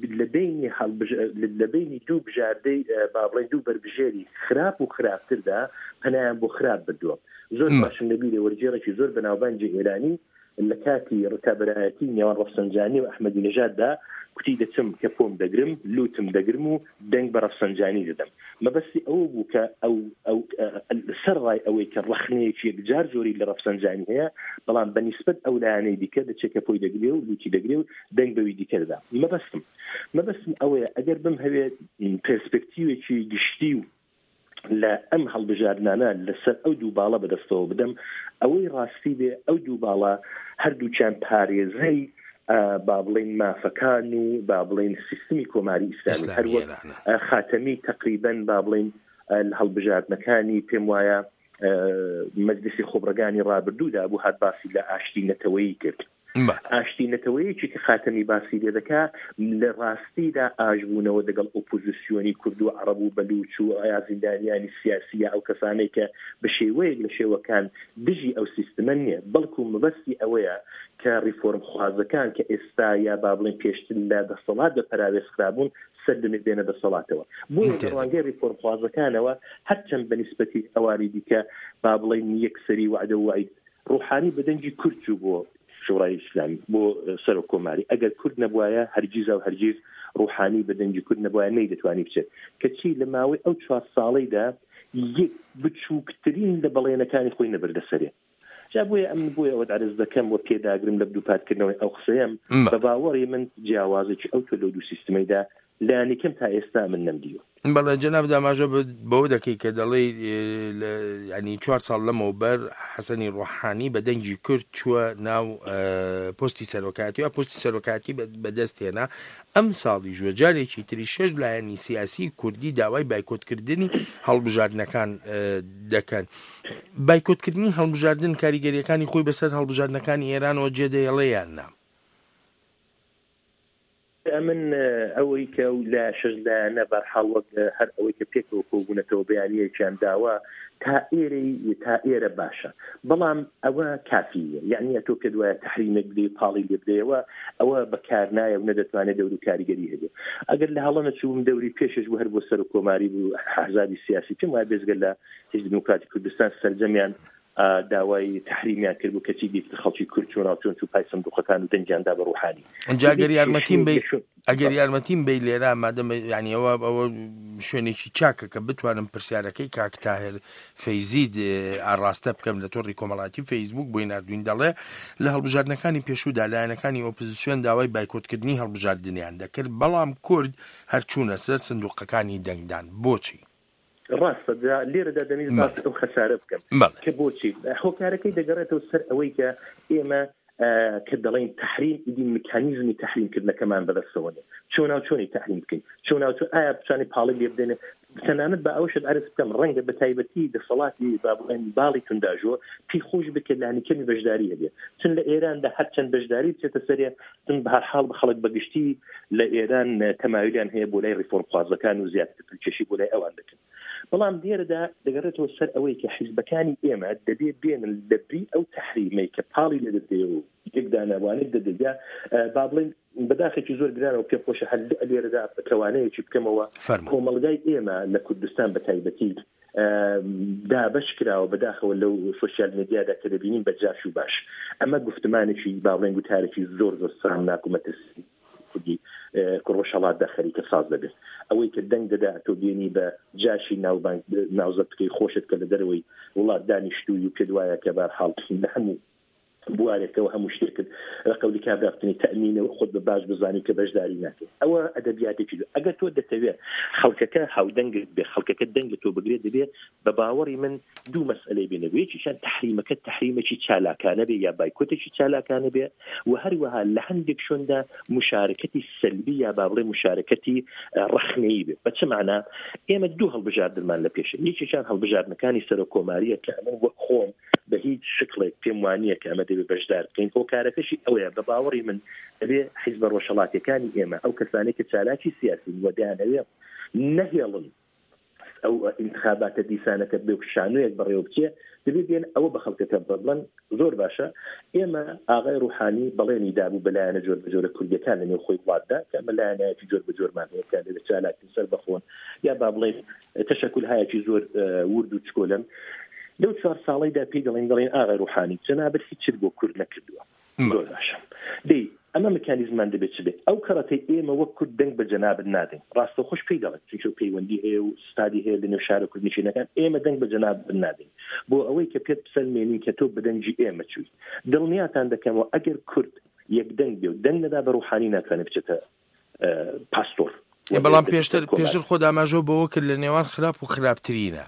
لە بینی دوو بژاردەی با بڵێن دوو بەربژێری خراپ و خراپتردا پەنایان بۆ خراپ بردووە. زۆر باشن لەبیرێ وەرجێڕێکی زۆر بەناوبانگی ئێرانی لە کاتی ڕکابەرایەتی نێوان ڕەفسەنجانی و ئەحمەدی نەژاددا کوتی دەچم کە پۆم دەگرم لوتم دەگرم و دەنگ بە ڕەفسەنجانی دەدەم. مەبەستی ئەوە بوو کە ئەو ئەو سەر ڕای ئەوەی کە ڕەخنەیەکی یەکجار زۆری لە ڕەفسەنجانی هەیە بەڵام بەنیسبەت ئەو لایەنەی دیکە دەچێت کە پۆی دەگرێ و لوتی دەگرێ و دەنگ بەوی دیکە دەدا. مەبەستم مەبەستم ئەوەیە ئەگەر بم هەوێت پێرسپێکتیوێکی گشتی و لە ئەم هەڵبژاردنانە لەسەر ئەو دوو باڵە بەدەستەوە بدەم ئەوەی ڕاستی بێ ئەو دوو باڵە هەردووچیان پارێزەی با بڵێن مافەکان و با بڵێن سیستمی کۆماری ئیسلامی هەروەک خاتەمی تقریبەن با بڵێن هەڵبژاردنەکانی پێم وایە مەجلیسی خۆبرەکانی ڕابردوودا بوو هات باسی لە ئاشتینەتەوەیی کرد. ئاشتینەتەوەیەکی کە خاتەمی باسی لێ دەکا لە ڕاستیدا ئاژبوونەوە دەگەڵ ئۆپۆزیسیۆنی کورد و عەرەب و بەلوچ و ئایا زیندانیانی سیاسیە ئەو کەسانەی کە بە شێوەیەک لە شێوەکان دژی ئەو سیستمە نییە بەڵکو مەبەستی ئەوەیە کە ریفۆرم خوازەکان کە ئێستا یا با بڵێن پێشتر لە دەسەڵات بە پەراوێزخرابوون سەردەمێک دێنە دەسەڵاتەوە. بۆیە ڕەوانگەی ریفۆرم خوازەکانەوە هەرچەند بەنیسبەتی ئەوانی دیکە با بڵێن یەکسەری وعدە و وعید ڕوحانی بەدەنجی کورد چوو بۆ شورای ئیسلامی بۆ سەرۆک کۆماری ئەگەر کورد نەبوایە هەرگیز و هەرگیز ڕوحانی بەدەنجی کورد نەبوایە نەیدەتوانی بچێت کەچی لە ماوەی ئەو چوار ساڵەیدا یەک بچووکترین لە بەڵێنەکانی خۆی نەبردە سەرێ. جا بۆیە ئەم بۆیە ئەوە عەرز دەکەم و پێداگرم لە دووپاتکردنەوەی ئەو قسەیەم بە باوەڕی من جیاوازێکی ئەو تۆ لەو دوو سیستمەیدا لایەنێکم تا ئێستا من نەمدیوە. بەڵێ جەناب داماژە بەوە دەکەی کە دەڵێ ینی چوار ساڵ لەمەوبەر حەسەنی ڕوحانی بە دەنگی کورد چووە ناو پۆستی سەرۆکایەتی و پۆستی سەرۆکایەتی بەدەست هێنا. ئەم ساڵی ژوە جارێکی تری شەش لایەنی سیاسی کوردی داوای بایکۆتکردنی هەڵبژاردنەکان دەکەن. بایکۆتکردنی هەڵبژاردن کاریگەریەکانی خۆی بەسەر هەڵبژاردنەکانی ئێرانەوە جێدەیەڵێ یان نا؟ ئەمن ئەوەی کە لە شەژدانە بەرحاڵ وەک هەر ئەوەی کە پێکەوە کۆبوونەتەوە بەیانیەکیان داوە تا ئێرەی تا ئێرە باشە بەڵام ئەوە کافیە یعنی تۆ پێ دوایە تحریمێک بدەی پاڵی لێ بدەیەوە ئەوە بەکار نایە و نەدەتوانێت دەور و کاریگەری هەبێ ئەگەر لە هەڵە نەچووم دەوری پێشش بوو هەر بۆ سەر و کۆماری بوو حەزابی سیاسی پێم وایە بێزگە لە حیزب دموکراتی کوردستان سەرجەمیان داوای تحریمیان کرد بوو کەچی دیت خەڵکی کورد چۆن چۆن تو پای سندوقەکان و دەنگیاندا بە ڕوحانی ئەنجا گەر یارمەتیم بێ ئەگەر یارمەتیم بێ لێرە مادەم یعنی ئەوە ئەوە شوێنێکی چاکە کە بتوانم پرسیارەکەی کاک تاهر فەیزید ئاڕاستە بکەم لە تۆڕی کۆمەڵاتی فەیسبوک بۆی نردوین دەڵێ لە هەڵبژاردنەکانی پێشوودا لایەنەکانی ئۆپۆزیسیۆن داوای بایکۆتکردنی هەڵبژاردنیان دەکرد بەڵام کورد هەرچوونە سەر سندوقەکانی دەنگدان بۆچی ڕاستە لێرەدا دەمەوێت باس ئەو خەسارە بکەم کە بۆچی هۆکارەکەی دەگەڕێتەوە سەر ئەوەی کە ئێمە کە دەڵێن تحریم ئیدی میکانیزمی تحریمکردنەکەمان بەدەستەوە نیە چۆن و چۆنی تحریم بکەین چۆن و چۆن ئایا بتوانێت پاڵی لێ بدەنێ تەنانەت بە ئەوشت عرض بکەم ڕەنگە بە تایبەتی دەسەڵاتی با بڵێن باڵی تونداژۆ پێی خۆش بکرد لانیکردنی بەشداری هەبێ چون لە ئێراندا هەرچەند بەشداری بچێتە سەرێ تن بە هەر حاڵ بە خەڵک بەگشتی لە ئێران تەمایلیان هەیە بۆ لای ریفۆرمخوازەکان و زیاتر پلکێشی بۆ لای ئەوان دەکەن بەڵام دیێرەدا دەگەڕێتەوە سەر ئەوەی کە حیزبەکانی ئێمە دەبێت بێنن لەبری ئەو تحریمەی کە پاڵی لێ دەدەێ و یەکدانەوانێت دەدەگا با بڵێن بەداخێکی زۆر گرانە و پێخۆشە هەر لێرەدا کەوانەیەکی بکەمەوە کۆمەڵگای ئێمە لە کوردستان بە تایبەتی دابش کراوە بەداخەوە لەو سوسیال میدیادا کە دەبینین بە جاش و باش ئەمە گفتمانێکی با بڵێن گوتارێکی زۆر زۆر سام ناکومەتە خودی کوڕۆشەڵاتدا خەریکە ساز دەبێت ئەوەی کە دەنگ دەدا تۆ بێنی بە جاشی ناوبانگ ناوزە بکەی خۆشت کە لە دەرەوەی وڵات دانیشتووی و پێ دوایە کە بەرحاڵ لە هەموو بوارێکەوە هەموو شتێکت قەولی کابرافتنی تەمینەوە خۆت بە باش بزانی کە بەشداری ناکەێت ئەوە ئەدەبیاتێکی ئەگەر تۆ دەتەوێت خەڵکەکە هاودەنگت بێ خەڵکەکە دەنگ تۆ بگرێت دەبێت بە باوەڕی من دوو مەسئلەی بێنەوەیەکیشان تحریمەکە تحریمێکی چالاکانە بێ یا بایکۆتێکی چالاکانە بێ و هەروەها لە هەندێک شوێندا مشارەکەتی سەلبی یا با بڵێ مشارەکەتی ڕەخنەیی بێ بە چ معنە ئێمە دوو هەڵبژاردنمان لە پێشە یەکێکیان هەڵبژاردنەکانی سەر کۆماریە کە من وەک خۆم بە هیچ شکڵێک پێم وانییە کە ئەمە دەبێت بەشدار بکەین هۆکارەکەشی ئەوەیە بە باوەڕی من دەبێ حیزبە ڕۆژهەڵاتیەکانی ئێمە ئەو کەسانێک کە چالاکی سیاسی وەدایانەوێ نەهێڵن ئەو انتخاباتە دیسانەکە بێ شانوویەک بەڕێوە بچێ دەبێت بێن ئەوە بە خەڵکەکە بڵێن زۆر باشە ئێمە ئاغای ڕوحانی بەڵێنی دابوو بەلایەنە جۆر بەجۆرە کوردیەکان لە نێو خۆی وڵاتدا کە ئەمە لایەنایەکی جۆر بەجۆرمان هەیە لە چالاکی سەر بەخۆن یا با بڵێن تەشەکل هایەکی زۆر ورد و چکۆلن لەو چوار ساڵەیدا پێی دەڵێن دەڵێن ئاغای ڕوحانی جەنابەت هیچت بۆ کورد نەکردووە زۆر باشە دەی ئەمە مکانیزمان دەبێت چ بێت ئەو کەڕەتەی ئێمە وەک کورد دەنگ بە جەنابەت نادەین ڕاستە خۆش پێی دەڵێت چونکە پەیوەندی هەیە و ستادی هەیە لە نێو شارە کوردنشینەکان ئێمە دەنگ بە جەنابەت نادەین بۆ ئەوەی کە پێت بسەلمێنین کە تۆ بەدەنگی ئێمە چووی دڵنیاتان دەکەمەوە ئەگەر کورد یەک دەنگ بێ و دەنگ نەدا بە ڕوحانی ناتوانێت بچێتە پاستۆر بەڵام پێشتر پێشتر خۆ داماژۆ بەوە کرد لە نێوان خراپ و خراپترینە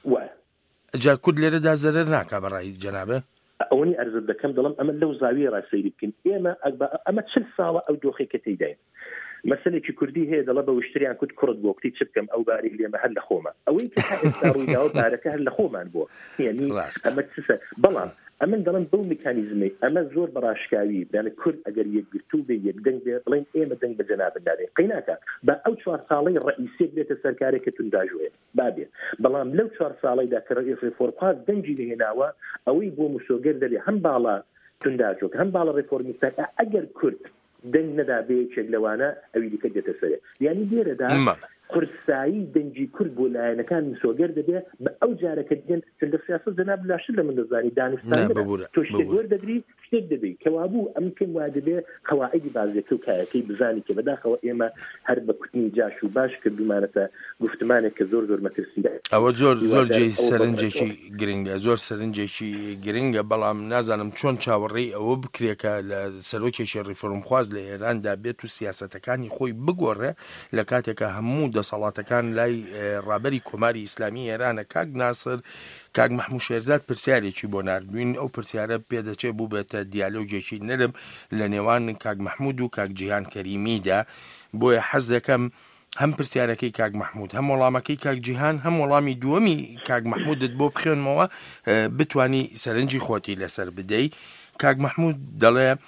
جا کورد لێرەدا زەرەر ناکا بەڕای جەنابە ئەوەی ئەرزت دەکەم دەڵم ئەمە لەو زاویە ڕاستەیری بکەین ئێمە ئەمە چل ساڵە ئەو دۆخی کە تێداین مەسەلێکی کوردی هەیە دەڵە بە وشتریان کورد کوڕت بۆ وەکتی چ بکەم ئەو باری لێمە هەر لە خۆمە ئەوەی کە ئێستا ڕوویداوە بارەکە هەر لە خۆمان بووە یعنی ئەمە چسە بەڵام ئەمن دەڵم بەو میکانیزمی ئەمە زۆر بەڕاشکاوی بەیانە کورد ئەگەر یەکگرتوو بێ یەک دەنگ بێ بڵێن ئێمە دەنگ بە جەنابەت دادەین قەیناکە بە ئەو چوار ساڵەی ڕئیسێک بێتە سەرکارێکە تونداژوێ بابێ بەڵام لەو چوار ساڵەیدا کە ڕێفۆرمخواز دەنگی لێهێناوە ئەوەی بۆ موسۆگەر دەبێ هەم باڵا تونداژۆک هەم باڵا ڕێفۆرمیستەکە ئەگەر کورد دەنگ نەدا بێ چێک لەوانە ئەوی دیکە دێتە سەرێ یعنی لێرەدا قورسایی دەنگی کورد بۆ لایەنەکان مسۆگەر دەبێ بە ئەو جارەکە دێن چنددە سیاست جەناب لاشتر لە من دەزانی دانستان تۆ شتێک وەردەگری شتێک دەبێت کەوابوو ئەم پێم وایە دەبێ قەواعیدی بازیەکە و کایەکەی بزانی کە بەداخەوە ئێمە هەر بە کوتنی جاش و باش کردومانەتە گفتمانێک کە زۆر زۆر مەترسیدا ئەوە زۆر زۆر جێی سەرنجێکی گرنگە زۆر سەرنجێکی گرنگە بەڵام نازانم چۆن چاوەڕێی ئەوە بکرێکە لە سەرۆکێکی ڕیفۆرمخواز لە ئێراندا بێت و سیاسەتەکانی خۆی بگۆڕێ لە کاتێکە هەموو دەسەڵاتەکان لای ڕابەری کۆماری ئیسلامی ئێرانە کاک ناسر کاک مەحموود شێرزاد پرسیارێکی بۆ ناردوین ئەو پرسیارە پێدەچێت بوو بێتە دیالۆگێکی نرم لە نێوان کاک مەحموود و کاک جیهان کەریمیدا بۆیە حەز دەکەم هەم پرسیارەکەی کاک مەحموود هەم وەڵامەکەی کاک جیهان هەم وەڵامی دووەمی کاک مەحمودت بۆ بخوێنمەوە بتوانی سەرنجی خۆتی لەسەر بدەی کاک مەحموود دەڵێ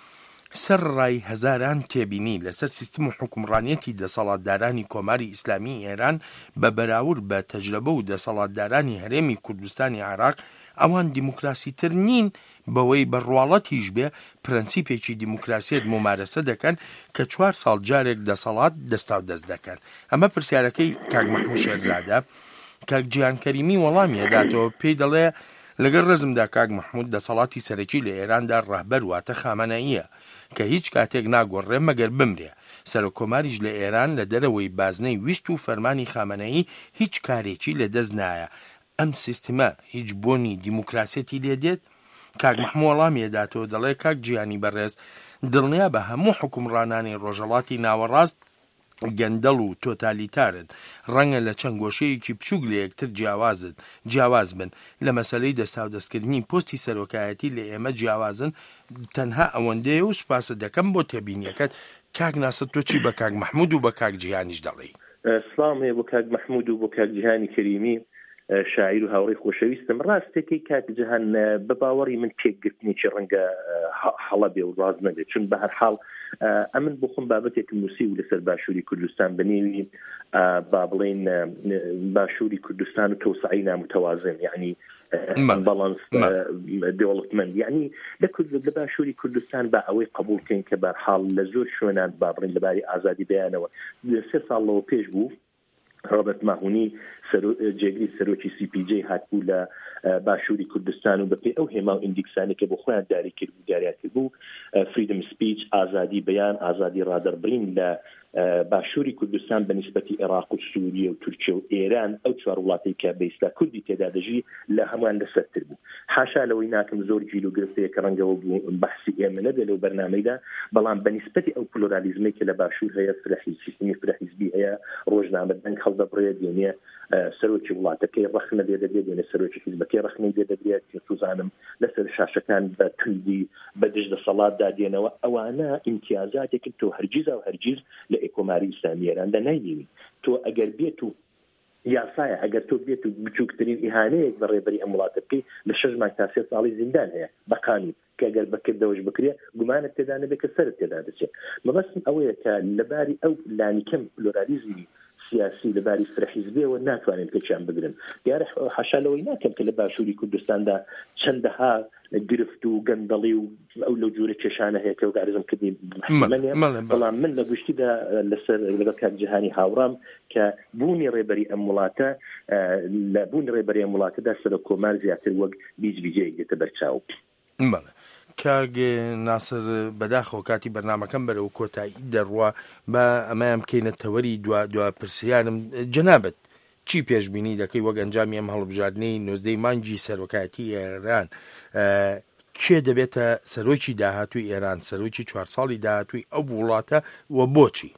سەر ڕای هەزاران تێبینی لەسەر سیستم و حکومڕانیەتی دەسەڵاتدارانی کۆماری ئیسلامی ئێران بە بەراورد بە تەجربە و دەسەڵاتدارانی هەرێمی کوردستانی عێراق ئەوان دیموکراسیتر نین بەوەی بەڕواڵەتیش بێ پرەنسیپێکی دیموکراسیەت ممارەسە دەکەن کە چوار ساڵ جارێک دەسەڵات دەستا و دەست دەکەن. ئەمە پرسیارەکەی کاک مەحموود شێرزادە کاک گیان کەریمی وەڵامی دەداتەوە، پێی دەڵێ لەگەڵ ڕزمدا کاک مەحموود دەسەڵاتی سەرەکی لە ئێراندا ڕەهبەر واتە خامەنەییە کە هیچ کاتێک ناگۆڕێ مەگەر بمرێ. سەرۆکۆماریش لە ئێران لە دەرەوەی بازنەی ویست و فەرمانی خامەنەیی هیچ کارێکی لە دەست نایە. ئەم سیستمە هیچ بۆنی دیموکراسێتی لێ دێت؟ کاک مەحموود وەڵامی دەداتەوە، دەڵێ کاک گیانی بەڕێز دڵنیا بە هەموو حکومڕانانی ڕۆژهەڵاتی ناوەڕاست گەندەڵ و تۆتالیتارن، ڕەنگە لە چەند گۆشەیەکی بچووک لە یەکتر جیاوازن جیاواز بن. لە مەسەلەی دەستا و دەستکردنی پۆستی سەرۆکایەتی لە ئێمە جیاوازن. تەنها ئەوەندەیە و سوپاسە دەکەم بۆ تێبینیەکەت. کاک ناسر تۆ چی بە کاک مەحموود و بە کاک جیهانیش دەڵێی؟ سڵام هەیە بۆ کاک مەحموود و بۆ کاک جیهانی کەریمی شاعیر و هاوڕێی خۆشەویستم. ڕاستێکی کاک جیهان بە باوەڕی من پێکگرتنیی ڕەنگە هەڵە بێ و ڕاز نەبێت، چون بە هەر حاڵ ئەمن بۆ خۆم بابەتێکم نووسی و لەسەر باشووری کوردستان بنێوی با بڵێن باشووری کوردستان و تۆسعی نامتەوازن، یعنی بالانس ديولopment، يعني لە باشووری کوردستان با ئەوەی قبولکەین کە بەرحاڵ لە زۆر شوێنان با بڵێن لەباری ئازادی بەیانەوە سێ ساڵەوە پێش بوو ڕۆبەرت ماهونی جێگری سەرۆکی سی پی جی هاتبوو لە باشووری کوردستان و بەپێ ئەو هێما و ئیندیکسانی کە بۆ خۆیان داری کرد و داریاتی بوو فریدم سپیچ، ئازادی بەیان، ئازادی ڕادەربڕین لە باشووری کوردستان بە نیسبەتی عێراق و سووریە و تورکیە و ئێران ئەو چوار وڵاتەی کە بە ئێستا کوردی تێدا دەژی لە هەمووان لەسەرتر بوو. حاشا لەوەی ناکەم زۆر گیر و گرفتەیە کە ڕەنگەوە بوو بەحسی ئێمە نەبێت لەو بەرنامەیدا، بەڵام بە نیسبەتی ئەو پلۆرالیزمێک کە لە باشوور هەیە، فرەحی سیستمی فرەحیزبی هەیە، ڕۆژنامە دەنگ هەڵدەبڕێت، دێنێ سەرۆکی وڵاتەکەی ڕەخنە دێ دەبێت، دێنێ سەرۆکی حیزبەکەی ڕەخنەی دێ دەبێت، توزانم لەسەر شاشەکان بە توندی بە دژ دەسەڵاتدا دێنەوە. ئەوانە ئیمتیازاتێکن تۆ هەرگیز و هەرگیز لە ئێکۆماری ئیسلامی ئێراندا ناینی. تۆ ئەگەر بێت و یاسایە ئەگەر تۆ بێت و بچووکترین ئیهانەیەک بە ڕێبەری ئەم وڵاتە بکەی لە شەش مانگ تا سێ ساڵی زیندان هەیە بە قانون، کە ئەگەر بەکردەوەش بکرێ گومانت تێدا نەبێت کە سەرت تێدا دەچێت. مەبەستم ئەوەیە کە لەباری ئەو لانیکەم پلۆرالیزمی سیاسی لەباری فرەحیزبیەوە ناتوانین پێچیان بگرن. دیارە حاشا لەوەی ناکەم کە لە باشووری کوردستاندا چەندەها گرفت و گەندەڵی و ئەو لەو جوورە کێشانە هەیە کە وگارزم کردی، بەڵام من لە گشتیدا لەسەر لەگەڵ کاک جیهانی هاوڕام کە بوونی ڕێبەری ئەم وڵاتە لە بوونی ڕێبەری ئەم وڵاتەدا سەرۆکۆمار زیاتر وەک بیجبیجەیەک دێتە بەرچاو. کاگ ناسر بەداخەوە کاتی بەرنامەکەم بەرەو کۆتایی دەڕوا بە ئەمایان بکەینە تەوەری دوا دوا پرسیارم. جەنابەت چی پێشبینی دەکەی وەک ئەنجامی ئەم هەڵبژاردنەی نۆزدەی مانگی سەرۆکایەتی ئێران کێ دەبێتە سەرۆکی داهاتووی ئێران، سەرۆکی چوار ساڵی داهاتووی ئەو وڵاتە و بۆچی؟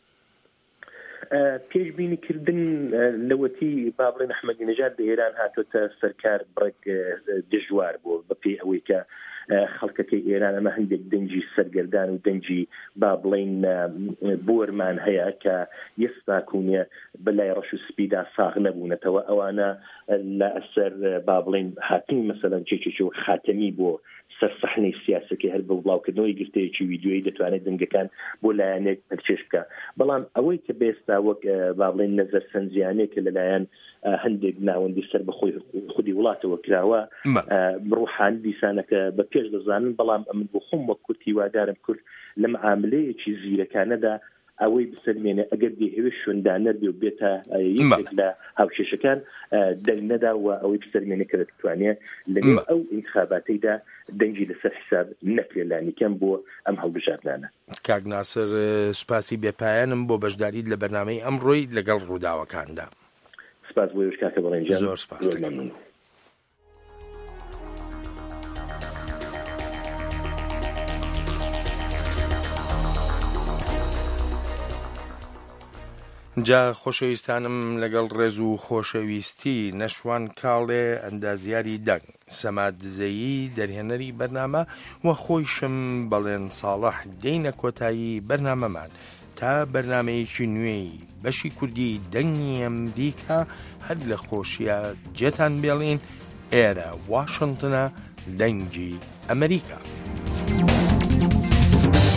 پێشبینیکردن لەوەتی با بڵێن ئەحمەدی نەژاد لە ئێران هاتوۆتە سەرکار بڕێک دژوار بوو بەپێی ئەوەی کە خەڵکەکەی ئێران ئەمە هەندێک دەنجی سەرگەردان و دەنجی با بڵێن بۆرمان هەیە کە ئێستا کوونیە بەلای ڕەش و سپیدا ساغ نەبوونەتەوە. ئەوانە لە ئەسەر با بڵێن هاتنی مەسەلەن چێکێکی و خاتەمی بۆ سەر سەحنەی سیاسەکەی هەر بە بڵاوکردنەوەی گرتەیەکی ویدیۆیی دەتوانێت دەنگەکان بۆ لایەنێک پەرچێش بکە. بەڵام ئەوەی کە بێستا وەک با بڵێن نەزەر سەنجیانەیە لەلایەن هەندێک ناوەندی سەر بە خۆی خودی وڵاتەوە کراوە بڕوحانی دیسانەکە بە پێش دەزانن، بەڵام ئەمن بۆ خۆم وەک کورتی وادارم کرد لە معاملەیەکی زیرەکانەدا ئەوەی بسەرمێنێ ئەگەر دێهێوێ شوێندانەر بێ و بێتە یەکێک لە هاوکێشەکان دەنگ نەدا و ئەوەی بسەرمێنێ کە دەتوانێت لەنێو ئەو ئینتخاباتەیدا دەنگی لەسەر حساب نەکرێ لانیکەم بۆ ئەم هەڵبژاردنانە. کاک ناسر سوپاسی بێپایانم بۆ بەشداریت لە بەرنامەی ئەمڕۆی لەگەڵ ڕووداوەکاندا. سپاس بۆ یۆش کاکە بەڵێنجان، زۆر سپاس دەکەم. جا خۆشەویستانم لەگەڵ ڕێز و خۆشەویستی نەشوان کاڵێ ئەندازیاری دەنگ سەمادزەیی دەرهێنەری بەرنامە و خۆیشم بەڵێن ساڵح دێینە کۆتایی بەرنامەمان تا بەرنامەیەکی نوێی بەشی کوردی دەنگی ئەمریکا هەر لە خۆشیە جێتان بێڵین ئێرە واشنگتنە دەنگی ئەمریکا.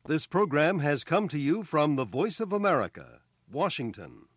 This program has come to you from the Voice of America, Washington.